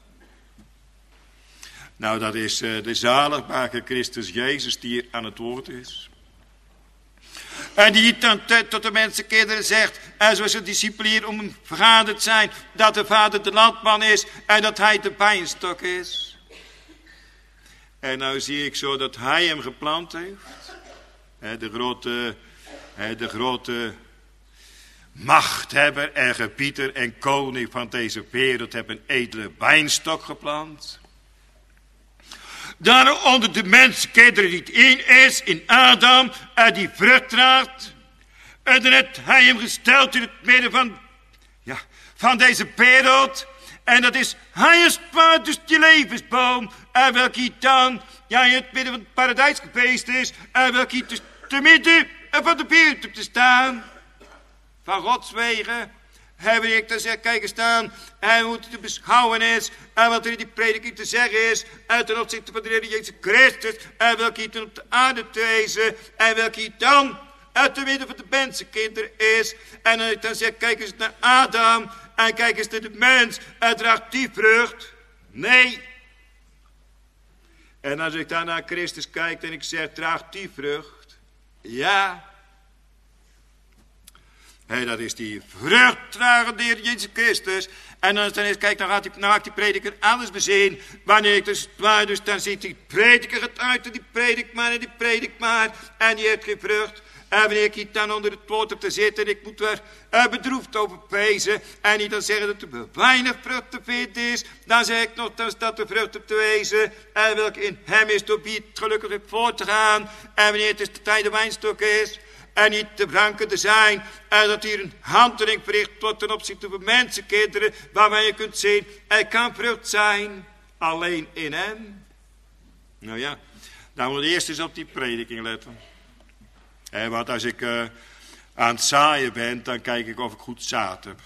Nou, dat is uh, de zaligmaker Christus Jezus die hier aan het woord is. En die dan tot de mensenkinderen zegt, en zoals de discipelen hier om hem vergaderd zijn, dat de vader de landman is en dat hij de wijnstok is. En nou zie ik zo dat hij hem geplant heeft. De grote, de grote machthebber en gebieter en koning van deze wereld heeft een edele wijnstok geplant. Daar onder de mensenkinderen die in is, in Adam, en die vrucht draagt. En dan heeft hij hem gesteld in het midden van, ja, van deze wereld. En dat is, hij is waar, dus die levensboom. En welke dan, ja, in het midden van het paradijs geweest is. En welke dus te midden van de wereld op te staan. Van Gods wegen. Hij wil ik dan zeggen, kijk eens staan, en hoe het te beschouwen is, en wat er in die prediking te zeggen is, en ten opzichte van de Heer Jezus Christus, en welke hier op de aarde te wezen, en welke hier dan uit de midden van de mensenkinderen is, en dan, dan zegt, kijk eens naar Adam, en kijk eens naar de mens, en draagt die vrucht? Nee. En als ik dan naar Christus kijk, en ik zeg, draagt die vrucht? Ja. Hey, dat is die vruchtdragende Heer Jezus Christus. En dan, dan is, kijk, dan gaat die, dan maakt die prediker alles bezien. Wanneer ik dus, waar, dus dan ziet die prediker het uit en die predikt maar en die predikt maar. En die heeft geen vrucht. En wanneer ik hier dan onder het woord op te zitten, en ik moet er uh, bedroefd over pezen. En niet dan zeggen dat er weinig vrucht te vinden is. Dan zeg ik nog dat dat de vrucht op te wezen. En welke in hem is door wie het gelukkig heeft voor te gaan. En wanneer het dus de tijd de wijnstok is. En niet te brankende zijn. En dat hier een handeling verricht wordt ten opzichte van mensenkinderen. Waarmee je kunt zien. Er kan vrucht zijn. Alleen in hem. Nou ja. Dan moet we eerst eens op die prediking letten. En want als ik uh, aan het zaaien ben. Dan kijk ik of ik goed zaad heb.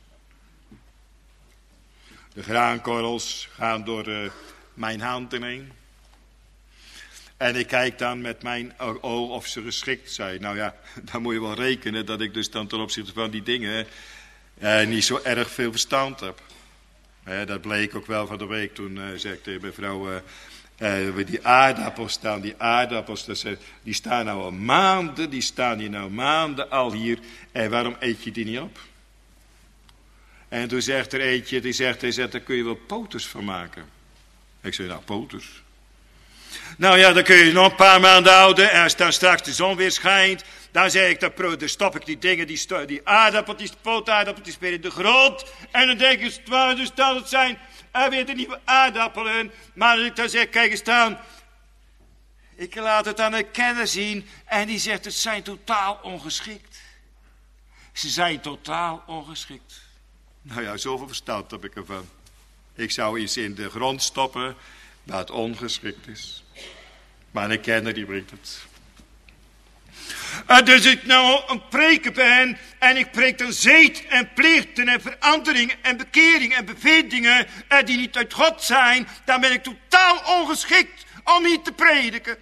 De graankorrels gaan door uh, mijn handen heen. En ik kijk dan met mijn oog of ze geschikt zijn. Nou ja, dan moet je wel rekenen dat ik dus dan ten opzichte van die dingen eh, niet zo erg veel verstand heb. Eh, dat bleek ook wel van de week toen, eh, zei ik tegen mijn vrouw, eh, eh, die aardappels staan, die aardappels, dat ze, die staan nou al maanden, die staan hier nou maanden al hier. En waarom eet je die niet op? En toen zegt er eentje, die zegt, hij zegt, daar kun je wel poters van maken. Ik zei, nou poters. Nou ja, dan kun je nog een paar maanden houden. En als dan straks de zon weer schijnt. Dan zeg ik, dan, dan stop ik die dingen, die, die aardappeltjes, die pootaardappeltjes weer in de grond. En dan denk ik, het waar, dus dat het zijn er weer de nieuwe aardappelen. Maar dan, dan zeg ik, kijk eens dan. Ik laat het aan een kenner zien. En die zegt, het zijn totaal ongeschikt. Ze zijn totaal ongeschikt. Nou ja, zoveel verstand heb ik ervan. Ik zou iets in de grond stoppen wat ongeschikt is. Maar een kenner die brengt het. Uh, dus ik nou een preker ben. En ik preek dan zeet en plichten en veranderingen en bekeringen en bevindingen. Uh, die niet uit God zijn. Dan ben ik totaal ongeschikt om hier te prediken.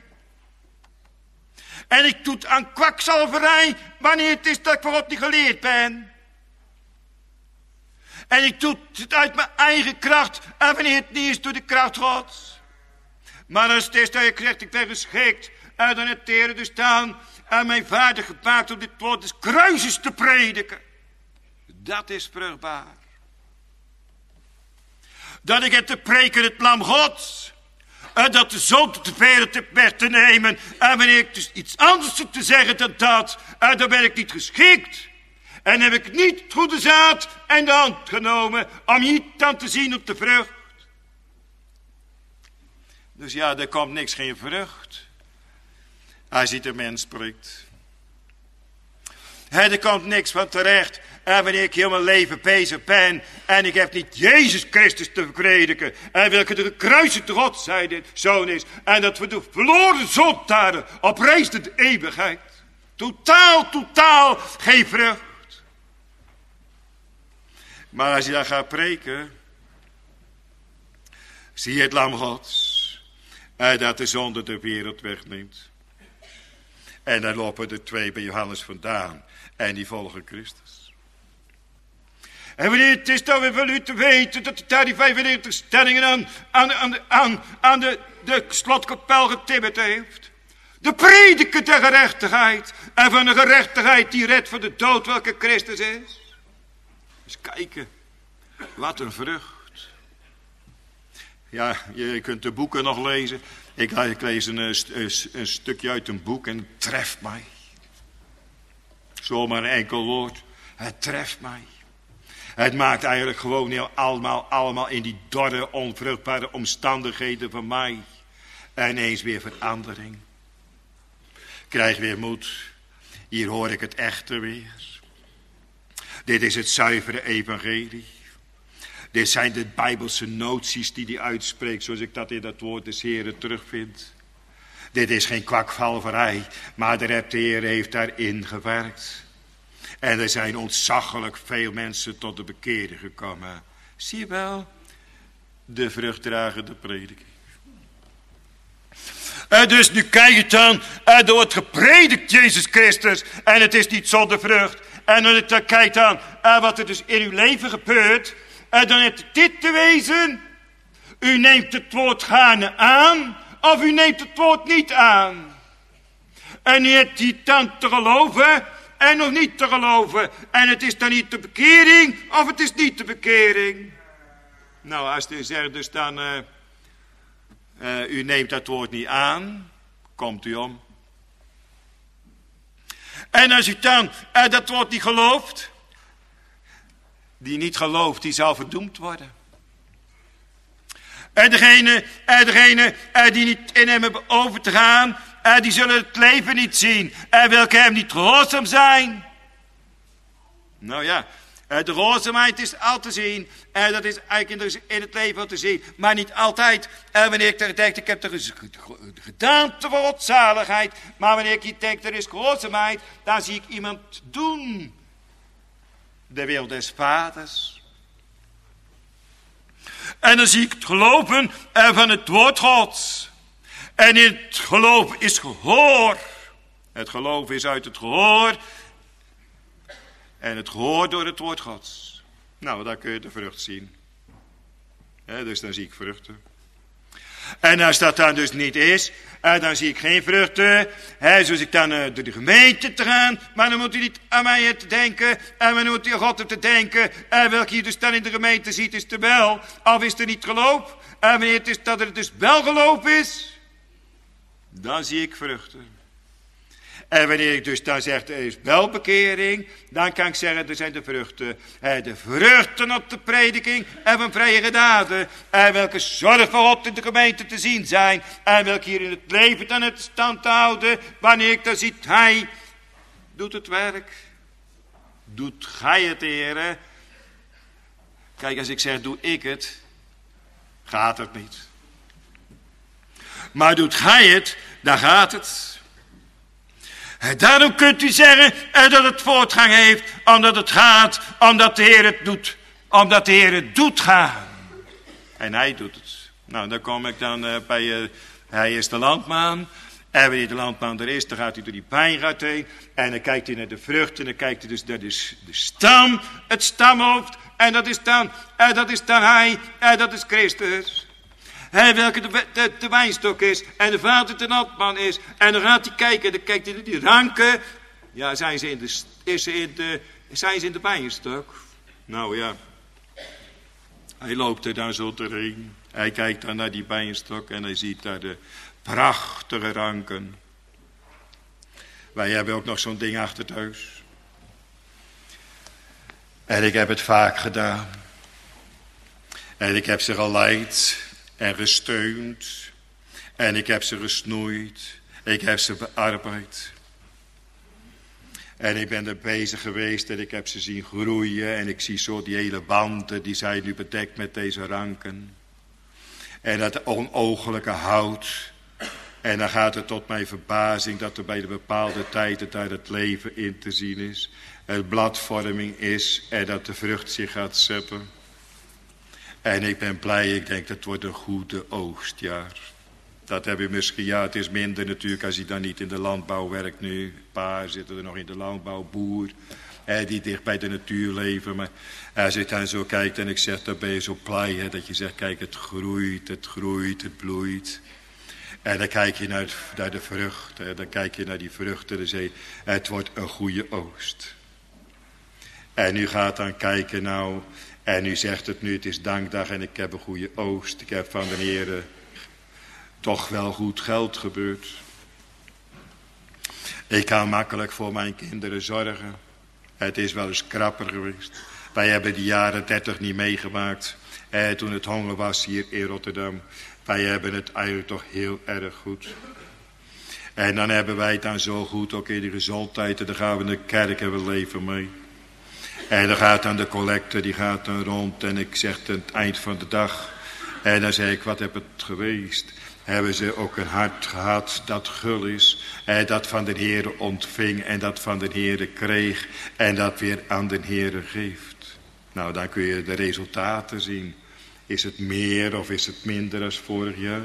En ik doe het aan kwakzalverij. Wanneer het is dat ik voor God niet geleerd ben. En ik doe het uit mijn eigen kracht. En wanneer het niet is door de kracht Gods. Maar als het is dat je zegt, ik ben geschikt. En dan het Heer dus staan. En mijn vader gemaakt om dit woord des kruises te prediken. Dat is vruchtbaar. Dat ik het te preken het lam Gods. En dat de zoon tot de wereld heb weg te nemen. En wanneer ik dus iets anders heb te zeggen dan dat. En dan ben ik niet geschikt. En heb ik niet het goede zaad in de hand genomen. Om hier dan te zien op de vrucht. Dus ja, er komt niks, geen vrucht. Hij ziet de mens spreekt. Er komt niks van terecht. En wanneer ik heel mijn leven bezig ben. En ik heb niet Jezus Christus te prediken. En welke de gekruisigde God zij dit zoon is. En dat we de verloren zondaren oprees de eeuwigheid. Totaal, totaal geen vrucht. Maar als je dan gaat preken. Zie je het lam Gods. En dat de zonde de wereld wegneemt. En dan lopen er twee bij Johannes vandaan. En die volgen Christus. En wanneer het is dan weer van u te weten. Dat daar die vijfennegentig stellingen aan, aan, aan, aan, aan de, de slotkapel getimmerd heeft. De prediker der gerechtigheid. En van de gerechtigheid die redt van de dood welke Christus is. Eens kijken. Wat een vrucht. Ja, je kunt de boeken nog lezen. Ik, ik lees een, een, een stukje uit een boek en het treft mij. Zomaar een enkel woord. Het treft mij. Het maakt eigenlijk gewoon heel allemaal, allemaal in die dorre, onvruchtbare omstandigheden van mij. En ineens weer verandering. Ik krijg weer moed. Hier hoor ik het echte weer. Dit is het zuivere evangelie. Dit zijn de Bijbelse noties die hij uitspreekt, zoals ik dat in dat woord des Heren terugvind. Dit is geen kwakvalverij, maar de Heer heeft daarin gewerkt. En er zijn ontzaglijk veel mensen tot de bekering gekomen. Zie je wel, de vruchtdragende prediking. En dus nu kijk je dan, er wordt gepredikt Jezus Christus en het is niet zonder vrucht. En dan kijk dan wat er dus in uw leven gebeurt. En dan heeft dit te wezen. U neemt het woord gaarne aan. Of u neemt het woord niet aan. En u hebt die dan te geloven. En nog niet te geloven. En het is dan niet de bekering. Of het is niet de bekering. Nou, als u zegt dus dan. Uh, uh, u neemt dat woord niet aan. Komt u om. En als u dan uh, dat woord niet gelooft. Die niet gelooft, die zal verdoemd worden. En degene, en degene die niet in hem hebben over te gaan, die zullen het leven niet zien. En welke hem niet gehoorzaam zijn. Nou ja, de gehoorzaamheid is al te zien. En dat is eigenlijk in het leven al te zien. Maar niet altijd. En wanneer ik er denk, ik heb er gedaante voor godzaligheid. Maar wanneer ik denk, er is gehoorzaamheid, dan zie ik iemand doen. De wil des vaders. En dan zie ik het geloven van het woord Gods. En in het geloof is gehoor. Het geloof is uit het gehoor. En het gehoor door het woord Gods. Nou, daar kun je de vrucht zien. Ja, dus dan zie ik vruchten. En als dat dan dus niet is, uh, dan zie ik geen vruchten. Hè, zoals ik dan uh, door de gemeente te gaan. Maar dan moet u niet aan mij te denken. En dan moet u aan God te denken. En uh, welke je dus dan in de gemeente ziet, is er wel. Of is er niet geloof. En uh, wanneer het is dat er dus wel geloof is. Dan zie ik vruchten. En wanneer ik dus dan zeg, er is wel bekering, dan kan ik zeggen, er zijn de vruchten. De vruchten op de prediking en van vrije daden. En welke zorg voor God in de gemeente te zien zijn. En welke hier in het leven dan het stand te houden. Wanneer ik dan ziet, hij doet het werk. Doet gij het, Heere. Kijk, als ik zeg, doe ik het, gaat het niet. Maar doet gij het, dan gaat het. Daarom kunt u zeggen dat het voortgang heeft, omdat het gaat, omdat de Heer het doet. Omdat de Heer het doet gaan. En hij doet het. Nou, dan kom ik dan uh, bij, uh, hij is de landman. En wanneer de landman er is, dan gaat hij door die wijngaard heen. En dan kijkt hij naar de vrucht en dan kijkt hij dus naar de, de stam, het stamhoofd. En dat is dan, en dat is dan hij, en dat is Christus. Hij welke de, de, de wijnstok is. En de vader de landman is. En dan gaat hij kijken. Dan kijkt hij naar die ranken. Ja, zijn ze in de, is ze in de, zijn ze in de wijnstok? Nou ja. Hij loopt er dan zo doorheen. Hij kijkt dan naar die wijnstok. En hij ziet daar de prachtige ranken. Wij hebben ook nog zo'n ding achter thuis. En ik heb het vaak gedaan. En ik heb ze geleid. En gesteund. En ik heb ze gesnoeid. Ik heb ze bearbeid. En ik ben er bezig geweest en ik heb ze zien groeien. En ik zie zo die hele wanden, die zijn nu bedekt met deze ranken. En dat onooglijke hout. En dan gaat het tot mijn verbazing dat er bij de bepaalde tijden daar het leven in te zien is. Het bladvorming is en dat de vrucht zich gaat zetten. En ik ben blij, ik denk dat wordt een goede oogstjaar. Dat heb je misschien, ja het is minder natuurlijk als je dan niet in de landbouw werkt nu. Een paar zitten er nog in de landbouw, boer. Eh, die dicht bij de natuur leven. Maar als je dan zo kijkt en ik zeg, dan ben je zo blij hè, dat je zegt, kijk het groeit, het groeit, het bloeit. En dan kijk je naar, naar de vrucht, hè, dan kijk je naar die vruchten en zeg je, het wordt een goede oogst. En u gaat dan kijken nou, en u zegt het nu, het is dankdag en ik heb een goede oogst. Ik heb van de Heere toch wel goed geld gebeurd. Ik kan makkelijk voor mijn kinderen zorgen. Het is wel eens krapper geweest. Wij hebben die jaren dertig niet meegemaakt. Eh, toen het honger was hier in Rotterdam. Wij hebben het eigenlijk toch heel erg goed. En dan hebben wij het dan zo goed, ook in de gezondheid. En dan gaan we naar de kerk en we leven mee. En dan gaat dan de collecte, die gaat dan rond. En ik zeg aan het eind van de dag. En dan zeg ik, wat heb het geweest? Hebben ze ook een hart gehad dat gul is. En dat van de Heere ontving en dat van de Heere kreeg. En dat weer aan de Heere geeft. Nou, dan kun je de resultaten zien. Is het meer of is het minder dan vorig jaar?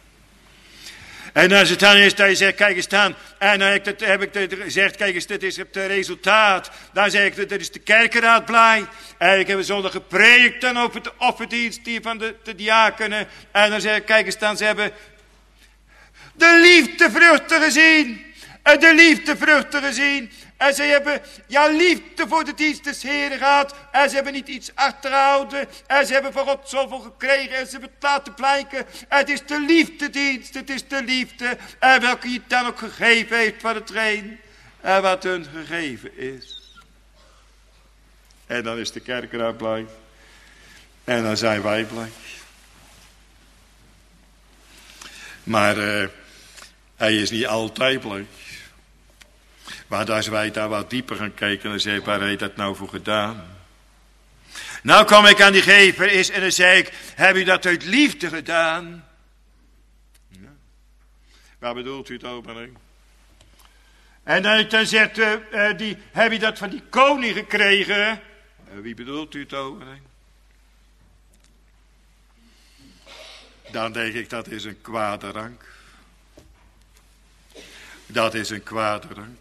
En als het dan is dat je zegt, kijk eens dan. En dan heb ik, dat, heb ik gezegd, kijk eens, dit is het resultaat. Dan zeg ik, dat is de kerkenraad blij. En ik heb een zondag gepreekt dan op het offerdienst die van de, de diakenen. En dan zeg ik, kijk eens dan, ze hebben de liefdevruchten gezien. De liefdevruchten gezien. En ze hebben ja liefde voor de dienst des Heeren gehad. En ze hebben niet iets achterhouden. En ze hebben van God zoveel gekregen. En ze hebben het laten blijken. Het is de liefdedienst. Het is de liefde. En welke je dan ook gegeven heeft van hetgeen. En wat hun gegeven is. En dan is de kerkeraad blij. En dan zijn wij blij. Maar uh, hij is niet altijd blij. Maar als wij daar wat dieper gaan kijken, dan zeg ik, waar heeft dat nou voor gedaan? Nou kom ik aan die gever is en dan zeg ik, heb u dat uit liefde gedaan? Ja. Waar bedoelt u het over? En dan, dan zegt, uh, uh, die, heb je dat van die koning gekregen? Uh, wie bedoelt u het over? Dan denk ik, dat is een kwade rank. Dat is een kwade rank.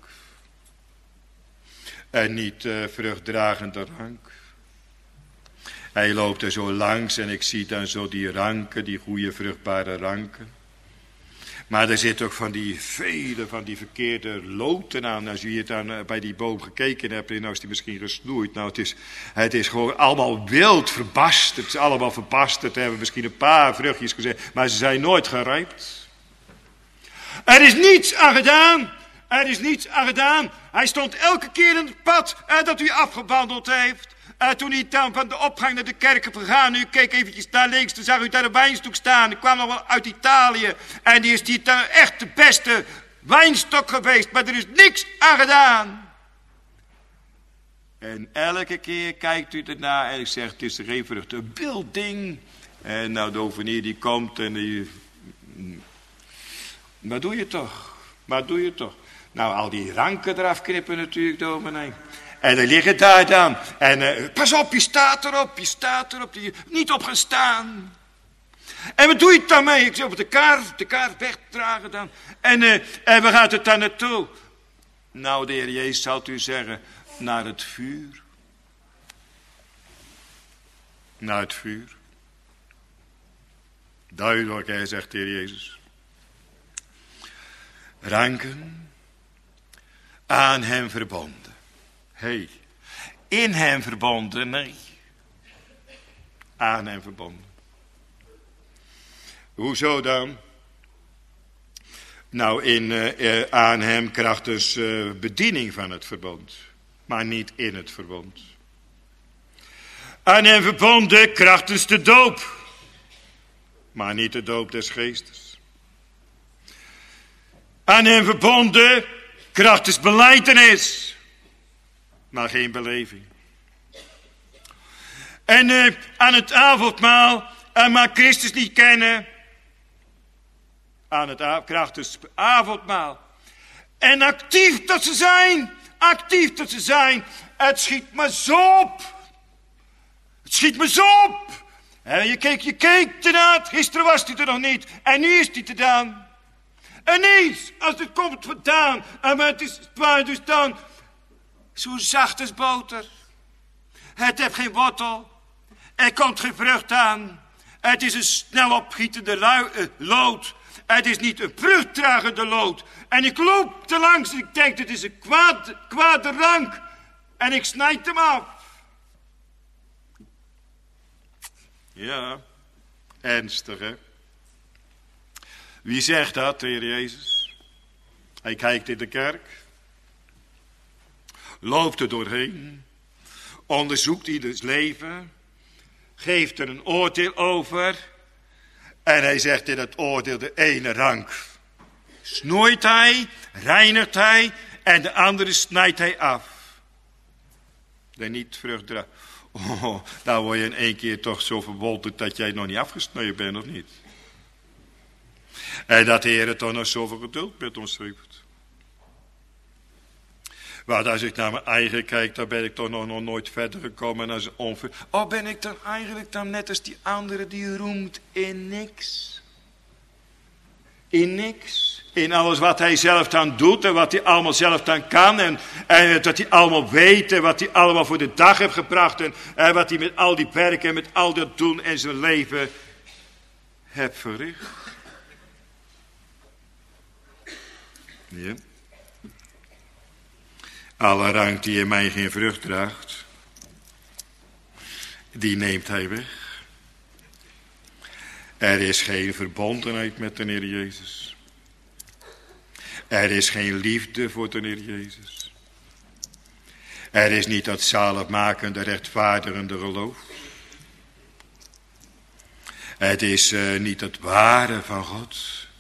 En niet uh, vruchtdragende rank. Hij loopt er zo langs en ik zie dan zo die ranken, die goede vruchtbare ranken. Maar er zit ook van die vele, van die verkeerde loten aan. Als u hier dan uh, bij die boom gekeken hebt, en nou is die misschien gesnoeid. Nou, het is, het is gewoon allemaal wild verbasterd. Het is allemaal verbasterd. Er hebben misschien een paar vruchtjes gezet, maar ze zijn nooit gerijpt. Er is niets aan gedaan. Er is niets aan gedaan. Hij stond elke keer in het pad eh, dat u afgewandeld heeft. Uh, toen hij dan van de opgang naar de kerken vergaan. U keek eventjes naar links, toen zag u daar een wijnstok staan. Die kwam nog wel uit Italië. En die is die dan echt de beste wijnstok geweest. Maar er is niks aan gedaan. En elke keer kijkt u ernaar en ik zeg, het is geen vrucht, een wild ding. En nou de ovenier die komt en die... Maar doe je toch? Maar doe je toch? Nou, al die ranken eraf knippen natuurlijk, dominee. En dan liggen daar dan. En uh, pas op, je staat erop, je staat erop. Je, niet op gaan staan. En wat doe je het dan mee? Ik zeg op de kaart, de kaart wegdragen dan. En, uh, en waar gaat het dan naartoe? Nou, de Heer Jezus zal u zeggen, naar het vuur. Naar het vuur. Duidelijk, hij zegt de Heer Jezus. Ranken. Aan hem verbonden. Hey, in hem verbonden, nee. Aan hem verbonden. Hoezo dan? Nou, in, uh, aan hem krachtens uh, bediening van het verbond. Maar niet in het verbond. Aan hem verbonden krachtens de doop. Maar niet de doop des geestes. Aan hem verbonden krachtens belijdenis. maar geen beleving. En uh, aan het avondmaal, uh, maar Christus niet kennen. Aan het av- krachtig avondmaal. En actief dat ze zijn, actief dat ze zijn. Het schiet me zo op. Het schiet me zo op. En je keek, je keek ernaar, gisteren was hij er nog niet. En nu is hij er dan. En eens, als het komt vandaan, en het is waar dus dan, zo zacht als boter. Het heeft geen wortel. Er komt geen vrucht aan. Het is een snel opgietende lui, uh, lood. Het is niet een vruchtdragende lood. En ik loop te langs en ik denk, het is een kwaad, kwade rank. En ik snijd hem af. Ja, ernstig hè. Wie zegt dat, de Heer Jezus? Hij kijkt in de kerk. Loopt er doorheen. Onderzoekt ieders leven. Geeft er een oordeel over. En hij zegt in het oordeel de ene rank. Snoeit hij, reinigt hij en de andere snijdt hij af. De niet vruchtdraagt. Oh, nou word je in één keer toch zo verwonderd dat jij nog niet afgesneden bent, of niet? En dat de Heer toch nog zoveel geduld met ons heeft. Want als ik naar mijn eigen kijk, dan ben ik toch nog, nog nooit verder gekomen als onver... Oh, ben ik dan eigenlijk dan net als die andere die roemt in niks? In niks. In alles wat hij zelf dan doet en wat hij allemaal zelf dan kan. En, en dat hij allemaal weet en wat hij allemaal voor de dag heeft gebracht. En, en wat hij met al die werken en met al dat doen en zijn leven heeft verricht. Ja. Alle rank die in mij geen vrucht draagt, die neemt hij weg. Er is geen verbondenheid met de Heer Jezus. Er is geen liefde voor de Heer Jezus. Er is niet dat zaligmakende, rechtvaardigende geloof. Het is uh, niet het ware van God.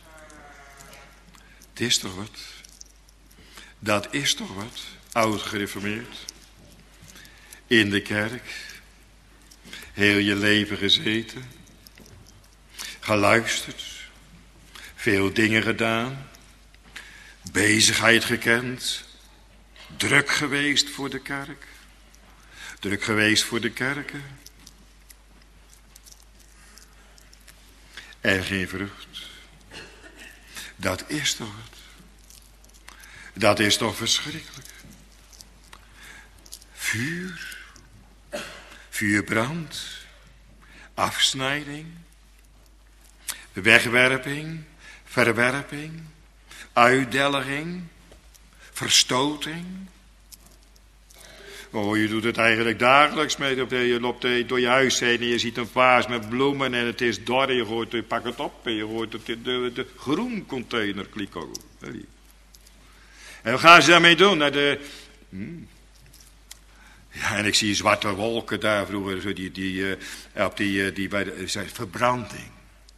Het is toch wat? Dat is toch wat? Oud gereformeerd. In de kerk. Heel je leven gezeten. Geluisterd. Veel dingen gedaan. Bezigheid gekend. Druk geweest voor de kerk. Druk geweest voor de kerken. En geen vrucht. Dat is toch wat? Dat is toch verschrikkelijk? Vuur. Vuurbrand. Afsnijding. Wegwerping. Verwerping. Uitdelging. Verstoting. Oh, je doet het eigenlijk dagelijks mee. Je loopt door je huis heen en je ziet een vaas met bloemen en het is dor. En je hoort, je pak het op en je hoort het in de, de groencontainer klikken. En wat gaan ze daarmee doen? Naar de... Hmm. Ja, en ik zie zwarte wolken daar vroeger, zo die, die, uh, op die, uh, die bij de uh, verbranding.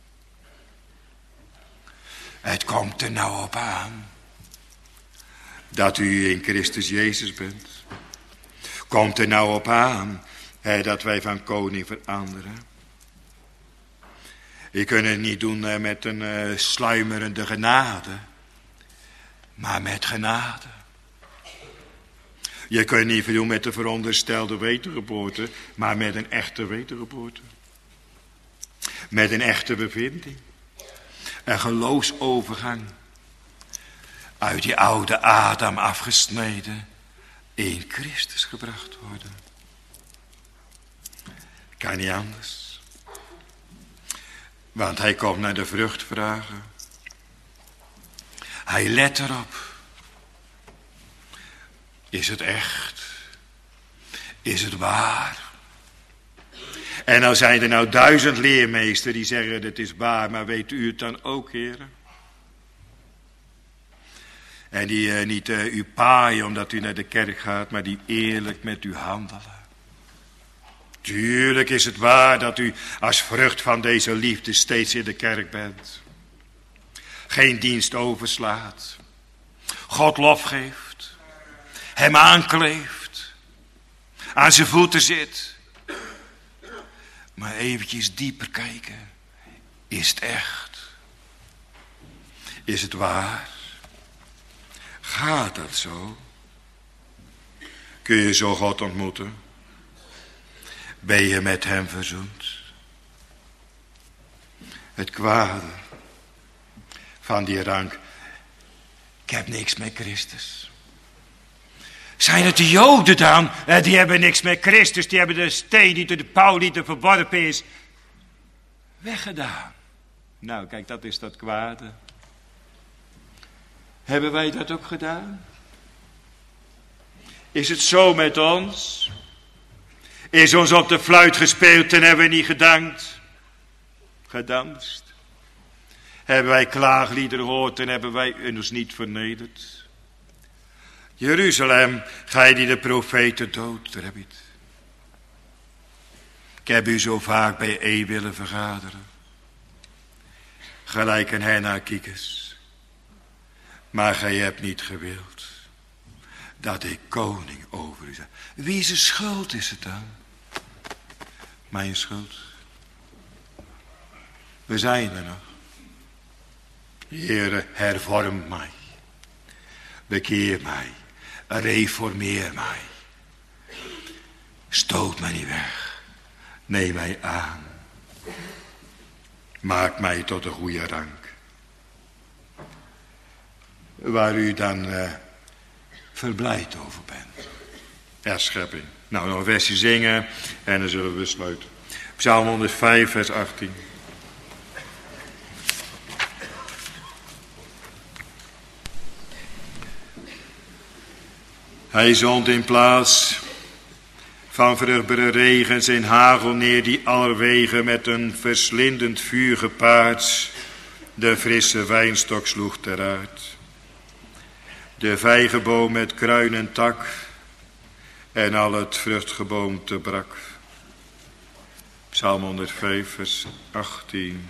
Het komt er nou op aan dat u in Christus Jezus bent. Komt er nou op aan hè, dat wij van koning veranderen. Je kunt het niet doen uh, met een uh, sluimerende genade, maar met genade. Je kunt niet doen met de veronderstelde wedergeboorte, maar met een echte wedergeboorte. Met een echte bevinding. Een geloofsovergang. Uit die oude Adam afgesneden. In Christus gebracht worden. Kan niet anders. Want hij komt naar de vrucht vragen. Hij let erop. Is het echt? Is het waar? En nou zijn er nou duizend leermeesters die zeggen het is waar, maar weet u het dan ook, heren? En die uh, niet uh, u paaien omdat u naar de kerk gaat, maar die eerlijk met u handelen. Tuurlijk is het waar dat u als vrucht van deze liefde steeds in de kerk bent. Geen dienst overslaat. God lof geeft. Hem aankleeft. aan zijn voeten zit. Maar eventjes dieper kijken. Is het echt? Is het waar? Gaat dat zo? Kun je zo God ontmoeten? Ben je met hem verzoend? Het kwade van die rank. Ik heb niks met Christus. Zijn het de Joden dan? Die hebben niks met Christus. Die hebben de steen die door de pauw die er verworpen is weggedaan. Nou, kijk, dat is dat kwade. Hebben wij dat ook gedaan? Is het zo met ons? Is ons op de fluit gespeeld en hebben we niet gedankt? Gedanst? Hebben wij klaagliederen gehoord en hebben wij ons niet vernederd? Jeruzalem, gij die de profeten dood, daar heb je het. Ik heb u zo vaak bij E willen vergaderen. Gelijk een hen naar kiekers. Maar gij hebt niet gewild dat ik koning over u zijn. Wie zijn schuld is het dan? Mijn schuld. We zijn er nog. Heere, hervorm mij. Bekeer mij. Reformeer mij. Stoot mij niet weg. Neem mij aan. Maak mij tot een goede rank. Waar u dan uh, verblijd over bent. Herschepping. Nou, nog een versje zingen en dan zullen we besluiten. Psalm honderdvijf, vers achttien. Hij zond in plaats van vruchtbare regens en hagel neer die allerwegen met een verslindend vuur gepaard de frisse wijnstok sloeg teruit. De vijgenboom met kruin en tak en al het vruchtgeboomte brak. Psalm honderdvijf, vers achttien.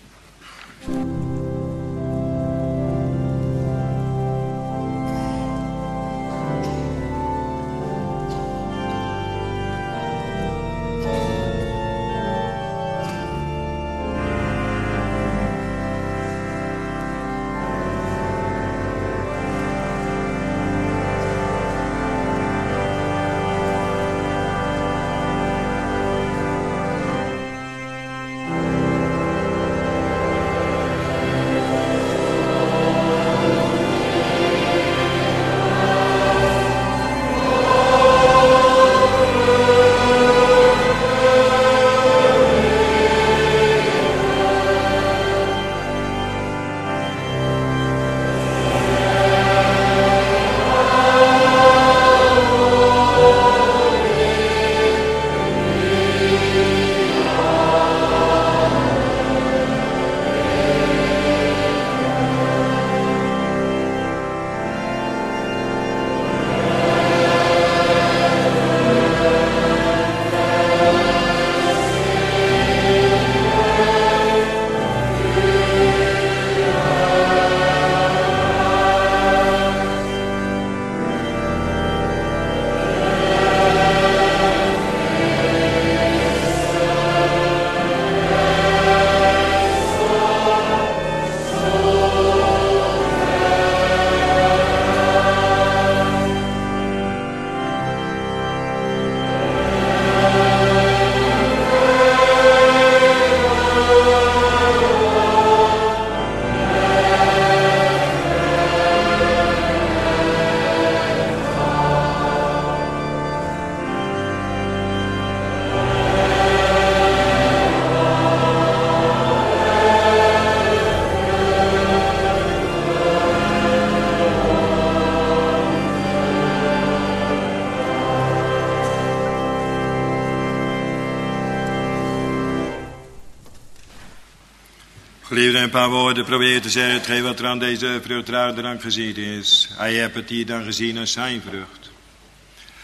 Geliefde, een paar woorden proberen te zeggen, hetgeen wat er aan deze vruchtruider gezien is. Hij heeft het hier dan gezien als zijn vrucht.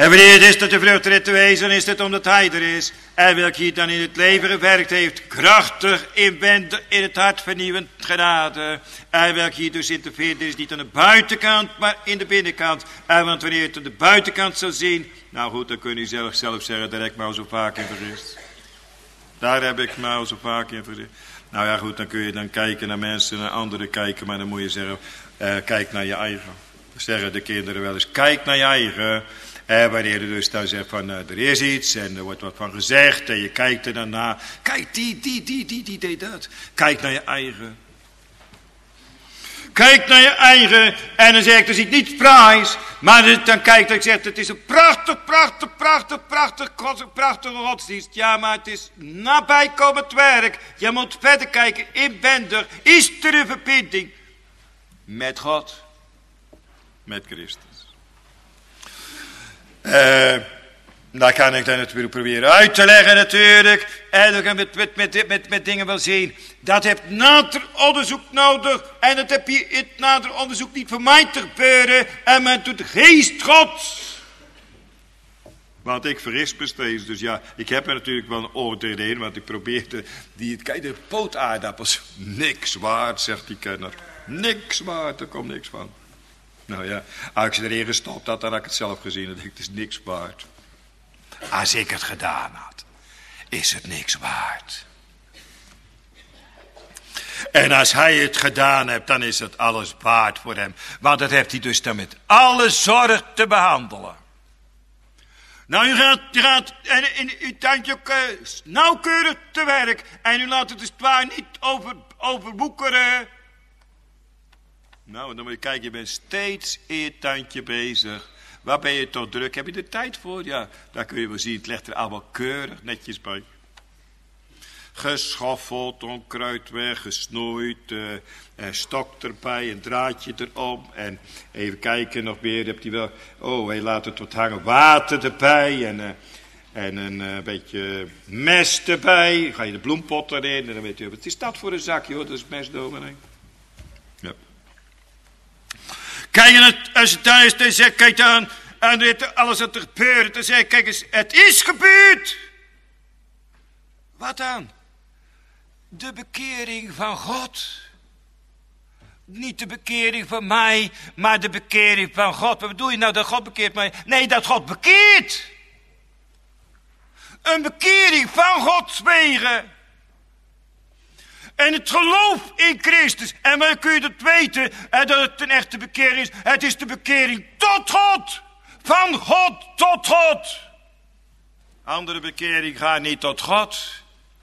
En wanneer het is dat de vrucht er te wezen, is het omdat hij er is. En welk hier dan in het leven gewerkt heeft, krachtig, inwendig, in het hart vernieuwend genade. En welk hier dus in te vinden is, niet aan de buitenkant, maar in de binnenkant. En want wanneer je het aan de buitenkant zal zien, nou goed, dan kun je zelf, zelf zeggen, daar heb ik me al zo vaak in vergist. Daar heb ik me al zo vaak in vergist. Nou ja goed, dan kun je dan kijken naar mensen, naar anderen kijken, maar dan moet je zeggen, uh, kijk naar je eigen. Zeggen de kinderen wel eens, kijk naar je eigen. Eh, wanneer je dus dan zegt van, uh, er is iets en er wordt wat van gezegd en je kijkt er dan naar. Kijk, die, die, die, die, die deed dat. Kijk naar je eigen. Kijk naar je eigen en dan zegt, er ziet niets fraais. Maar dan kijkt en zegt, het is een prachtig, prachtig, prachtig, prachtig, prachtig, prachtige godsdienst. Ja, maar het is nabijkomend werk. Je moet verder kijken, inwendig. Is er een verbinding met God? Met Christus. Uh, daar kan ik dan natuurlijk proberen uit te leggen natuurlijk. En dan kan je met, met, met, met, met dingen wel zien. Dat heeft nader onderzoek nodig. En dat heb je in het nader onderzoek niet voor mij te gebeuren. En men doet de geest Gods. Want ik vergis me steeds. Dus ja, ik heb er natuurlijk wel een oordeel in. Want ik probeerde die, kijk, de pootaardappels. Niks waard, zegt die kenner. Niks waard, er komt niks van. Nou ja, als ik ze erin gestopt had, dan had ik het zelf gezien. Dan denk ik, het is niks waard. Als ik het gedaan had, is het niks waard. En als hij het gedaan heeft, dan is het alles waard voor hem. Want dat heeft hij dus dan met alle zorg te behandelen. Nou, u gaat, u gaat en, en uw tuintje ook uh, nauwkeurig te werk. En u laat het dus waar niet over, overwoekeren. Nou, dan moet je kijken, je bent steeds in je tuintje bezig. Waar ben je toch druk? Heb je er tijd voor? Ja, daar kun je wel zien. Het legt er allemaal keurig netjes bij. Geschoffeld, onkruid weg, gesnoeid, uh, een stok erbij, een draadje erom. En even kijken nog meer, hebt hij wel... Oh, hij laat het wat hangen, water erbij en, uh, en een uh, beetje mest erbij. Ga je de bloempot erin en dan weet je, wat is dat voor een zakje hoor, dat is mestdominee. Ja. Kijk, en als het thuis dan zegt, kijk dan, en alles wat er gebeurt, dan zeg kijk eens, het is gebeurd. Wat dan? De bekering van God. Niet de bekering van mij, maar de bekering van God. Wat bedoel je nou dat God bekeert mij? Nee, dat God bekeert. Een bekering van Gods wegen. En het geloof in Christus. En waar kun je dat weten? En dat het een echte bekering is. Het is de bekering tot God. Van God tot God. Andere bekering gaat niet tot God.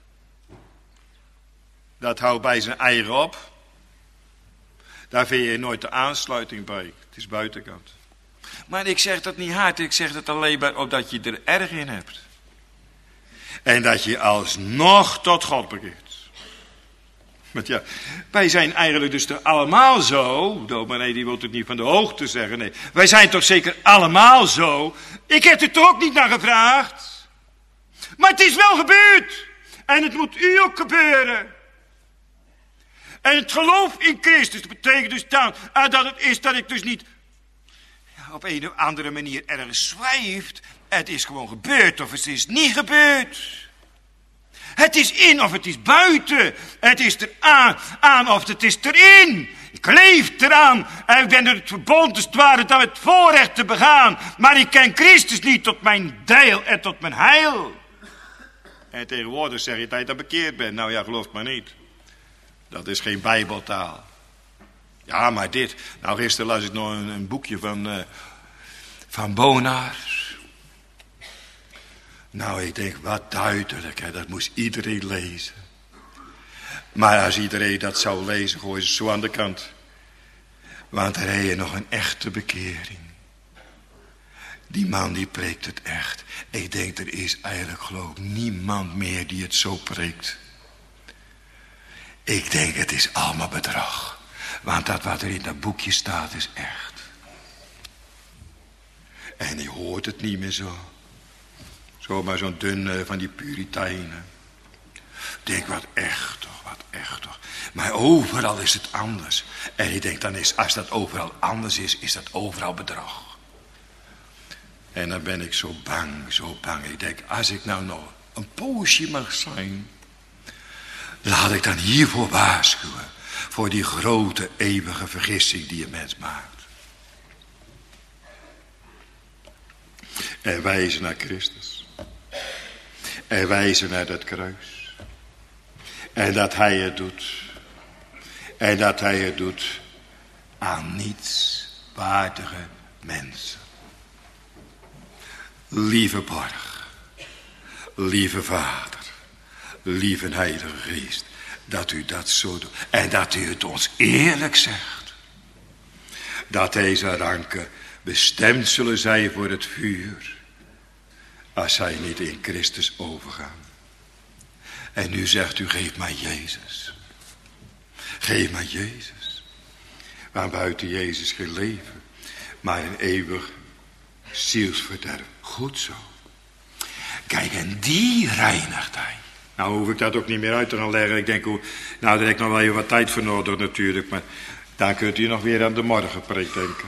Dat houdt bij zijn eigen op. Daar vind je nooit de aansluiting bij. Het is buitenkant. Maar ik zeg dat niet hard. Ik zeg dat alleen maar omdat je er erg in hebt. En dat je alsnog tot God bekeert. Want ja, wij zijn eigenlijk dus er allemaal zo. Maar nee, die wil het niet van de hoogte zeggen. Nee, wij zijn toch zeker allemaal zo. Ik heb er toch ook niet naar gevraagd. Maar het is wel gebeurd. En het moet u ook gebeuren. En het geloof in Christus betekent dus dan dat het is dat ik dus niet ja, op een of andere manier ergens zwijft. Het is gewoon gebeurd of het is niet gebeurd. Het is in of het is buiten. Het is er aan, aan of het is erin. Ik leef eraan en ik ben er het verbond als het ware dat het voorrecht te begaan. Maar ik ken Christus niet tot mijn deel en tot mijn heil. En tegenwoordig zeg je dat je dan bekeerd bent. Nou ja, geloof maar niet. Dat is geen bijbeltaal. Ja, maar dit. Nou, gisteren las ik nog een, een boekje van, uh, van Bonar. Nou, ik denk, wat duidelijk, hè? Dat moest iedereen lezen. Maar als iedereen dat zou lezen, gooi ze zo aan de kant. Want er heb je nog een echte bekering. Die man die preekt het echt. Ik denk, er is eigenlijk geloof ik niemand meer die het zo preekt. Ik denk, het is allemaal bedrog. Want dat wat er in dat boekje staat is echt. En je hoort het niet meer zo. Zomaar zo'n dun uh, van die Puritijnen. Ik denk, wat echt toch, wat echt toch. Maar overal is het anders. En ik denk, dan is, als dat overal anders is, is dat overal bedrog. En dan ben ik zo bang, zo bang. Ik denk, als ik nou nog een poosje mag zijn, laat ik dan hiervoor waarschuwen. Voor die grote eeuwige vergissing die een mens maakt. En wijzen naar Christus. En wijzen naar dat kruis. En dat hij het doet. En dat hij het doet aan nietswaardige mensen. Lieve borg. Lieve Vader. Lieve Heilige Geest. Dat u dat zo doet. En dat u het ons eerlijk zegt. Dat deze ranken bestemd zullen zijn voor het vuur. Als zij niet in Christus overgaan. En nu zegt u, geef mij Jezus. Geef mij Jezus. Want buiten Jezus geen leven. Maar een eeuwig zielsverderf. Goed zo. Kijk, en die reinigt hij. Nou hoef ik dat ook niet meer uit te gaan leggen. Ik denk, nou daar heb ik nog wel even wat tijd voor nodig natuurlijk. Maar dan kunt u nog weer aan de morgenpreek denken.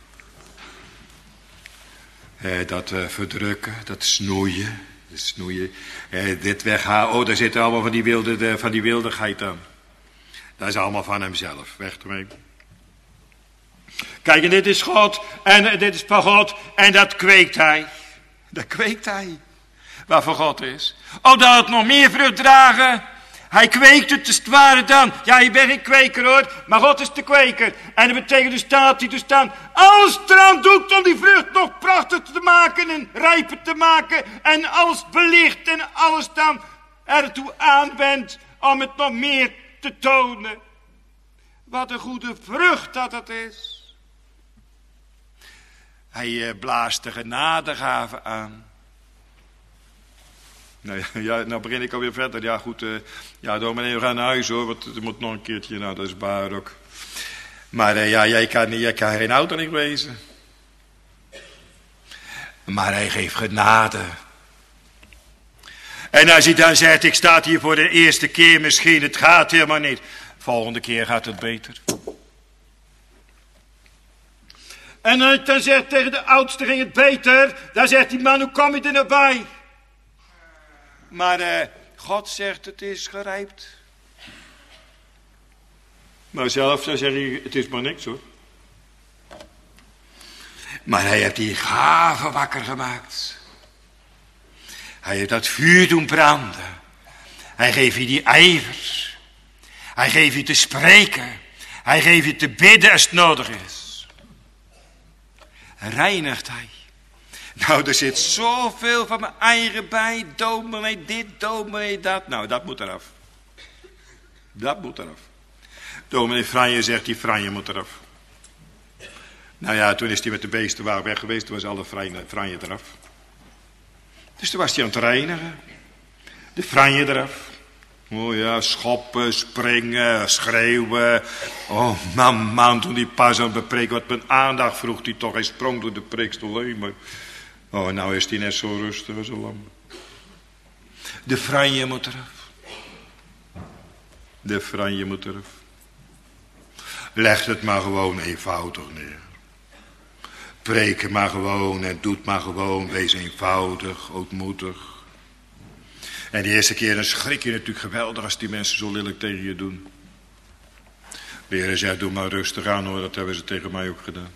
Eh, dat uh, verdrukken, dat snoeien. Dat snoeien. Eh, dit weghalen. Oh, daar zit allemaal van die, wilde, de, van die wildigheid aan. Dat is allemaal van hemzelf. Weg ermee. Kijk, en dit is God. En uh, dit is van God. En dat kweekt hij. Dat kweekt hij. Wat voor God is. Oh, dat het nog meer vrucht dragen. Hij kweekt het, dus het ware dan. Ja, je bent geen kweker hoor. Maar God is de kweker. En dat betekent dus staat hij dus staan. Alles eraan doet om die vrucht nog prachtig te maken. En rijper te maken. En alles belicht. En alles dan ertoe aanwendt. Om het nog meer te tonen. Wat een goede vrucht dat het is. Hij eh, blaast de genadegave aan. Nou, ja, nou begin ik alweer verder. Ja goed, uh, ja dominee, we gaan naar huis hoor, want er moet nog een keertje, nou dat is waar ook. Maar uh, ja, jij kan, jij kan geen ouderling wezen. Maar hij geeft genade. En als hij dan zegt, ik sta hier voor de eerste keer misschien, het gaat helemaal niet. Volgende keer gaat het beter. En als hij dan zegt tegen de oudste ging het beter, dan zegt die man, hoe kom je er nou bij? Maar uh, God zegt het is gerijpt. Maar zelf dan zeg je het is maar niks hoor. Maar hij heeft die gave wakker gemaakt. Hij heeft dat vuur doen branden. Hij geeft je die ijver. Hij geeft je te spreken. Hij geeft je te bidden als het nodig is. Reinigt hij. Nou, er zit zoveel van mijn eigen bij. Dominee dit, dominee dat. Nou, dat moet eraf. Dat moet eraf. Dominee Franje zegt, die Franje moet eraf. Nou ja, toen is hij met de beestenwagen weg geweest. Toen was alle Franje, Franje eraf. Dus toen was hij aan het reinigen. De Franje eraf. Oh ja, schoppen, springen, schreeuwen. Oh man, man, toen die pas aan het bepreken wat mijn aandacht vroeg hij toch. Hij sprong door de preekstoel heen, maar... Oh, nou is hij net zo rustig als een lam. De franje moet eraf. De franje moet eraf. Leg het maar gewoon eenvoudig neer. Preek maar gewoon en doet maar gewoon. Wees eenvoudig, ootmoedig. En de eerste keer dan schrik je natuurlijk geweldig als die mensen zo lelijk tegen je doen. De Heer zegt, doe maar rustig aan hoor, dat hebben ze tegen mij ook gedaan.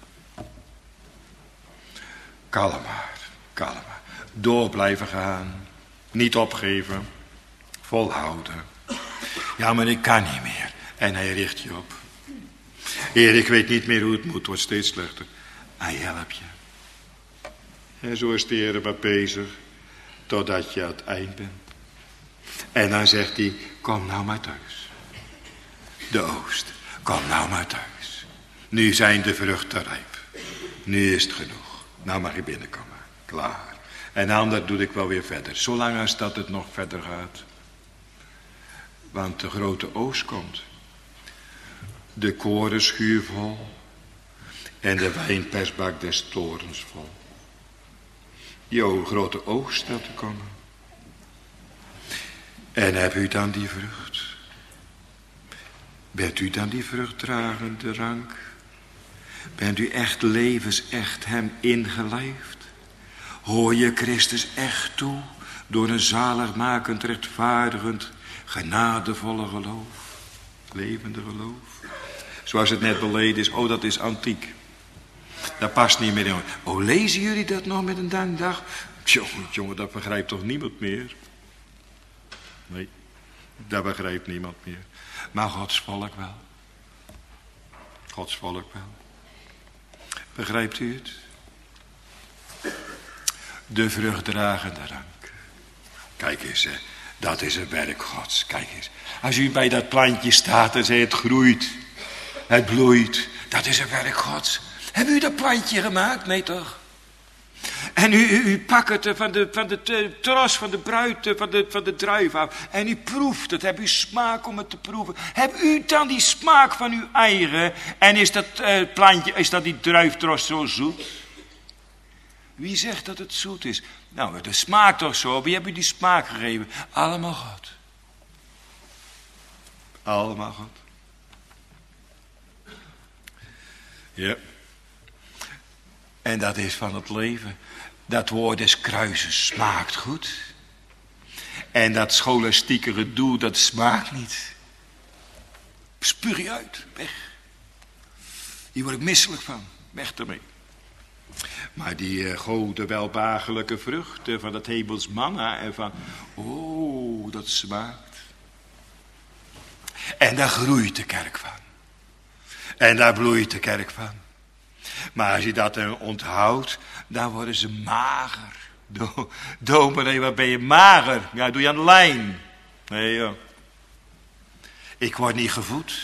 Kalm maar. Kalm. Door blijven gaan. Niet opgeven. Volhouden. Ja, maar ik kan niet meer. En hij richt je op. Heer, ik weet niet meer hoe het moet. Het wordt steeds slechter. Hij helpt je. En zo is de Heer maar bezig. Totdat je aan het eind bent. En dan zegt hij. Kom nou maar thuis. De oost. Kom nou maar thuis. Nu zijn de vruchten rijp. Nu is het genoeg. Nou mag je binnenkomen. Klaar. En dan dat doe ik wel weer verder. Zolang als dat het nog verder gaat. Want de grote oost komt. De korenschuur vol. En de wijnpersbak des torens vol. Jo, grote oogst staat te komen. En heb u dan die vrucht? Bent u dan die vruchtdragende rank? Bent u echt levensecht hem ingelijfd? Hoor je Christus echt toe door een zaligmakend, rechtvaardigend, genadevolle geloof? Levende geloof. Zoals het net beleden is, oh dat is antiek. Dat past niet meer in. Oh, lezen jullie dat nog met een dankdag? Jongen, jongen, dat begrijpt toch niemand meer? Nee, dat begrijpt niemand meer. Maar Gods volk wel. Gods volk wel. Begrijpt u het? De vruchtdragende rank. Kijk eens, hè. Dat is een werk Gods. Kijk eens. Als u bij dat plantje staat en zegt het groeit. Het bloeit. Dat is een werk Gods. Hebben u dat plantje gemaakt? Nee toch? En u, u, u pakt het van de, van de tros, van de bruid, van de, van de druif af. En u proeft het. Heb u smaak om het te proeven? Heb u dan die smaak van uw eigen? En is dat uh, plantje, is dat die druiftros zo zoet? Wie zegt dat het zoet is? Nou, het smaakt toch zo. Wie hebben u die smaak gegeven? Allemaal God. Allemaal God. Ja. En dat is van het leven. Dat woord des kruises smaakt goed. En dat scholastieke gedoe, dat smaakt niet. Spuug je uit, weg. Hier word ik misselijk van, weg ermee. Maar die uh, goede welbehagelijke vruchten van het hemels manna en van, oh, dat smaakt. En daar groeit de kerk van. En daar bloeit de kerk van. Maar als je dat uh, onthoudt, dan worden ze mager. Do, dominee, wat ben je mager? Ja, doe je aan de lijn. Nee joh. Ik word niet gevoed.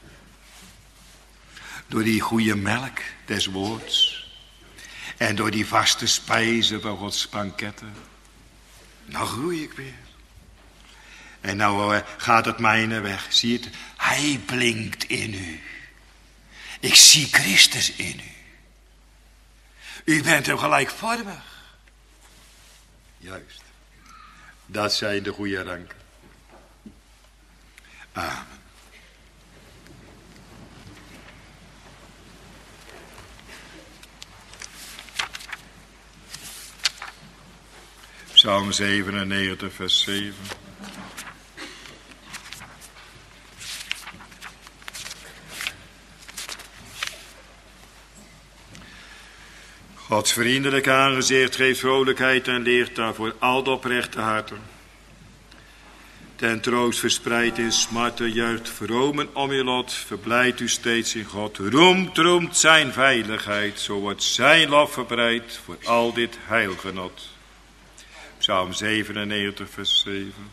Door die goede melk des woords. En door die vaste spijzen van Gods banketten. Nou groei ik weer. En nou uh, gaat het mijne weg. Zie je het? Hij blinkt in u. Ik zie Christus in u. U bent hem gelijkvormig. Juist. Dat zijn de goede ranken. Amen. Psalm zevenennegentig, vers zeven. Gods vriendelijk aangezicht geeft vrolijkheid en leert daarvoor al de oprechte harten. Ten troost verspreid in smarten, juicht vromen om uw lot, verblijdt u steeds in God. Roemt, roemt zijn veiligheid, zo wordt zijn lof verbreid voor al dit heilgenot. Psalm zevenennegentig, vers zeven.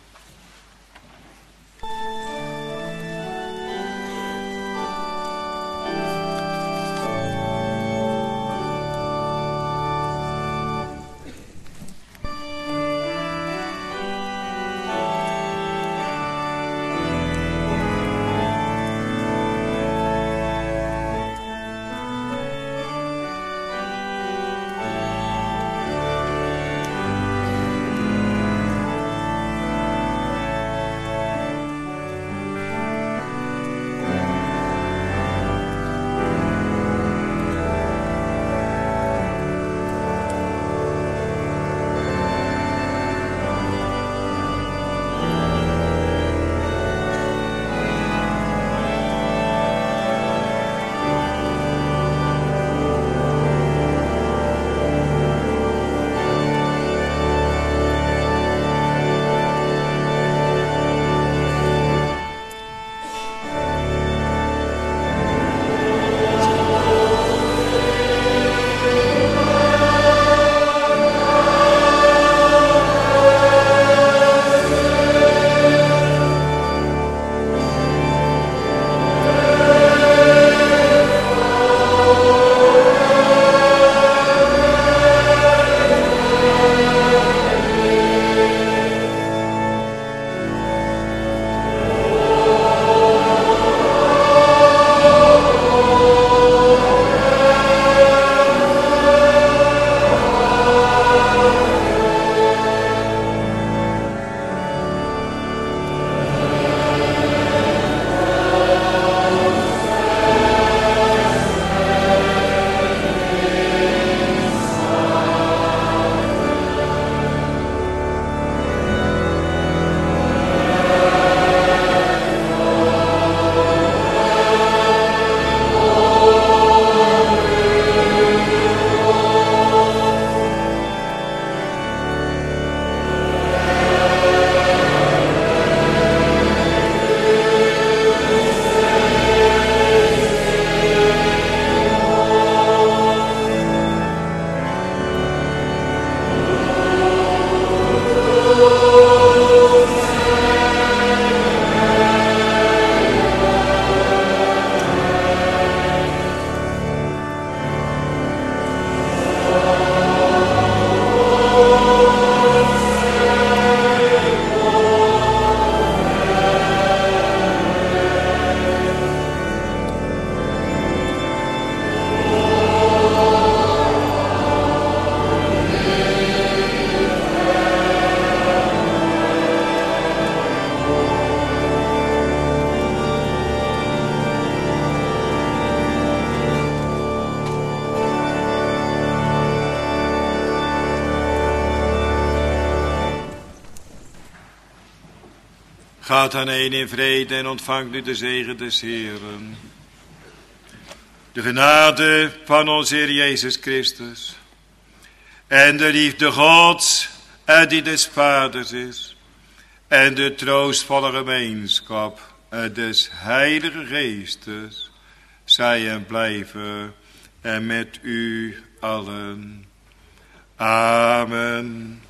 Gaat dan heen in vrede en ontvangt u de zegen des Heeren. De genade van onze Heer Jezus Christus en de liefde Gods en die des Vaders is en de troostvolle gemeenschap des Heilige Geestes zij en blijven en met u allen. Amen.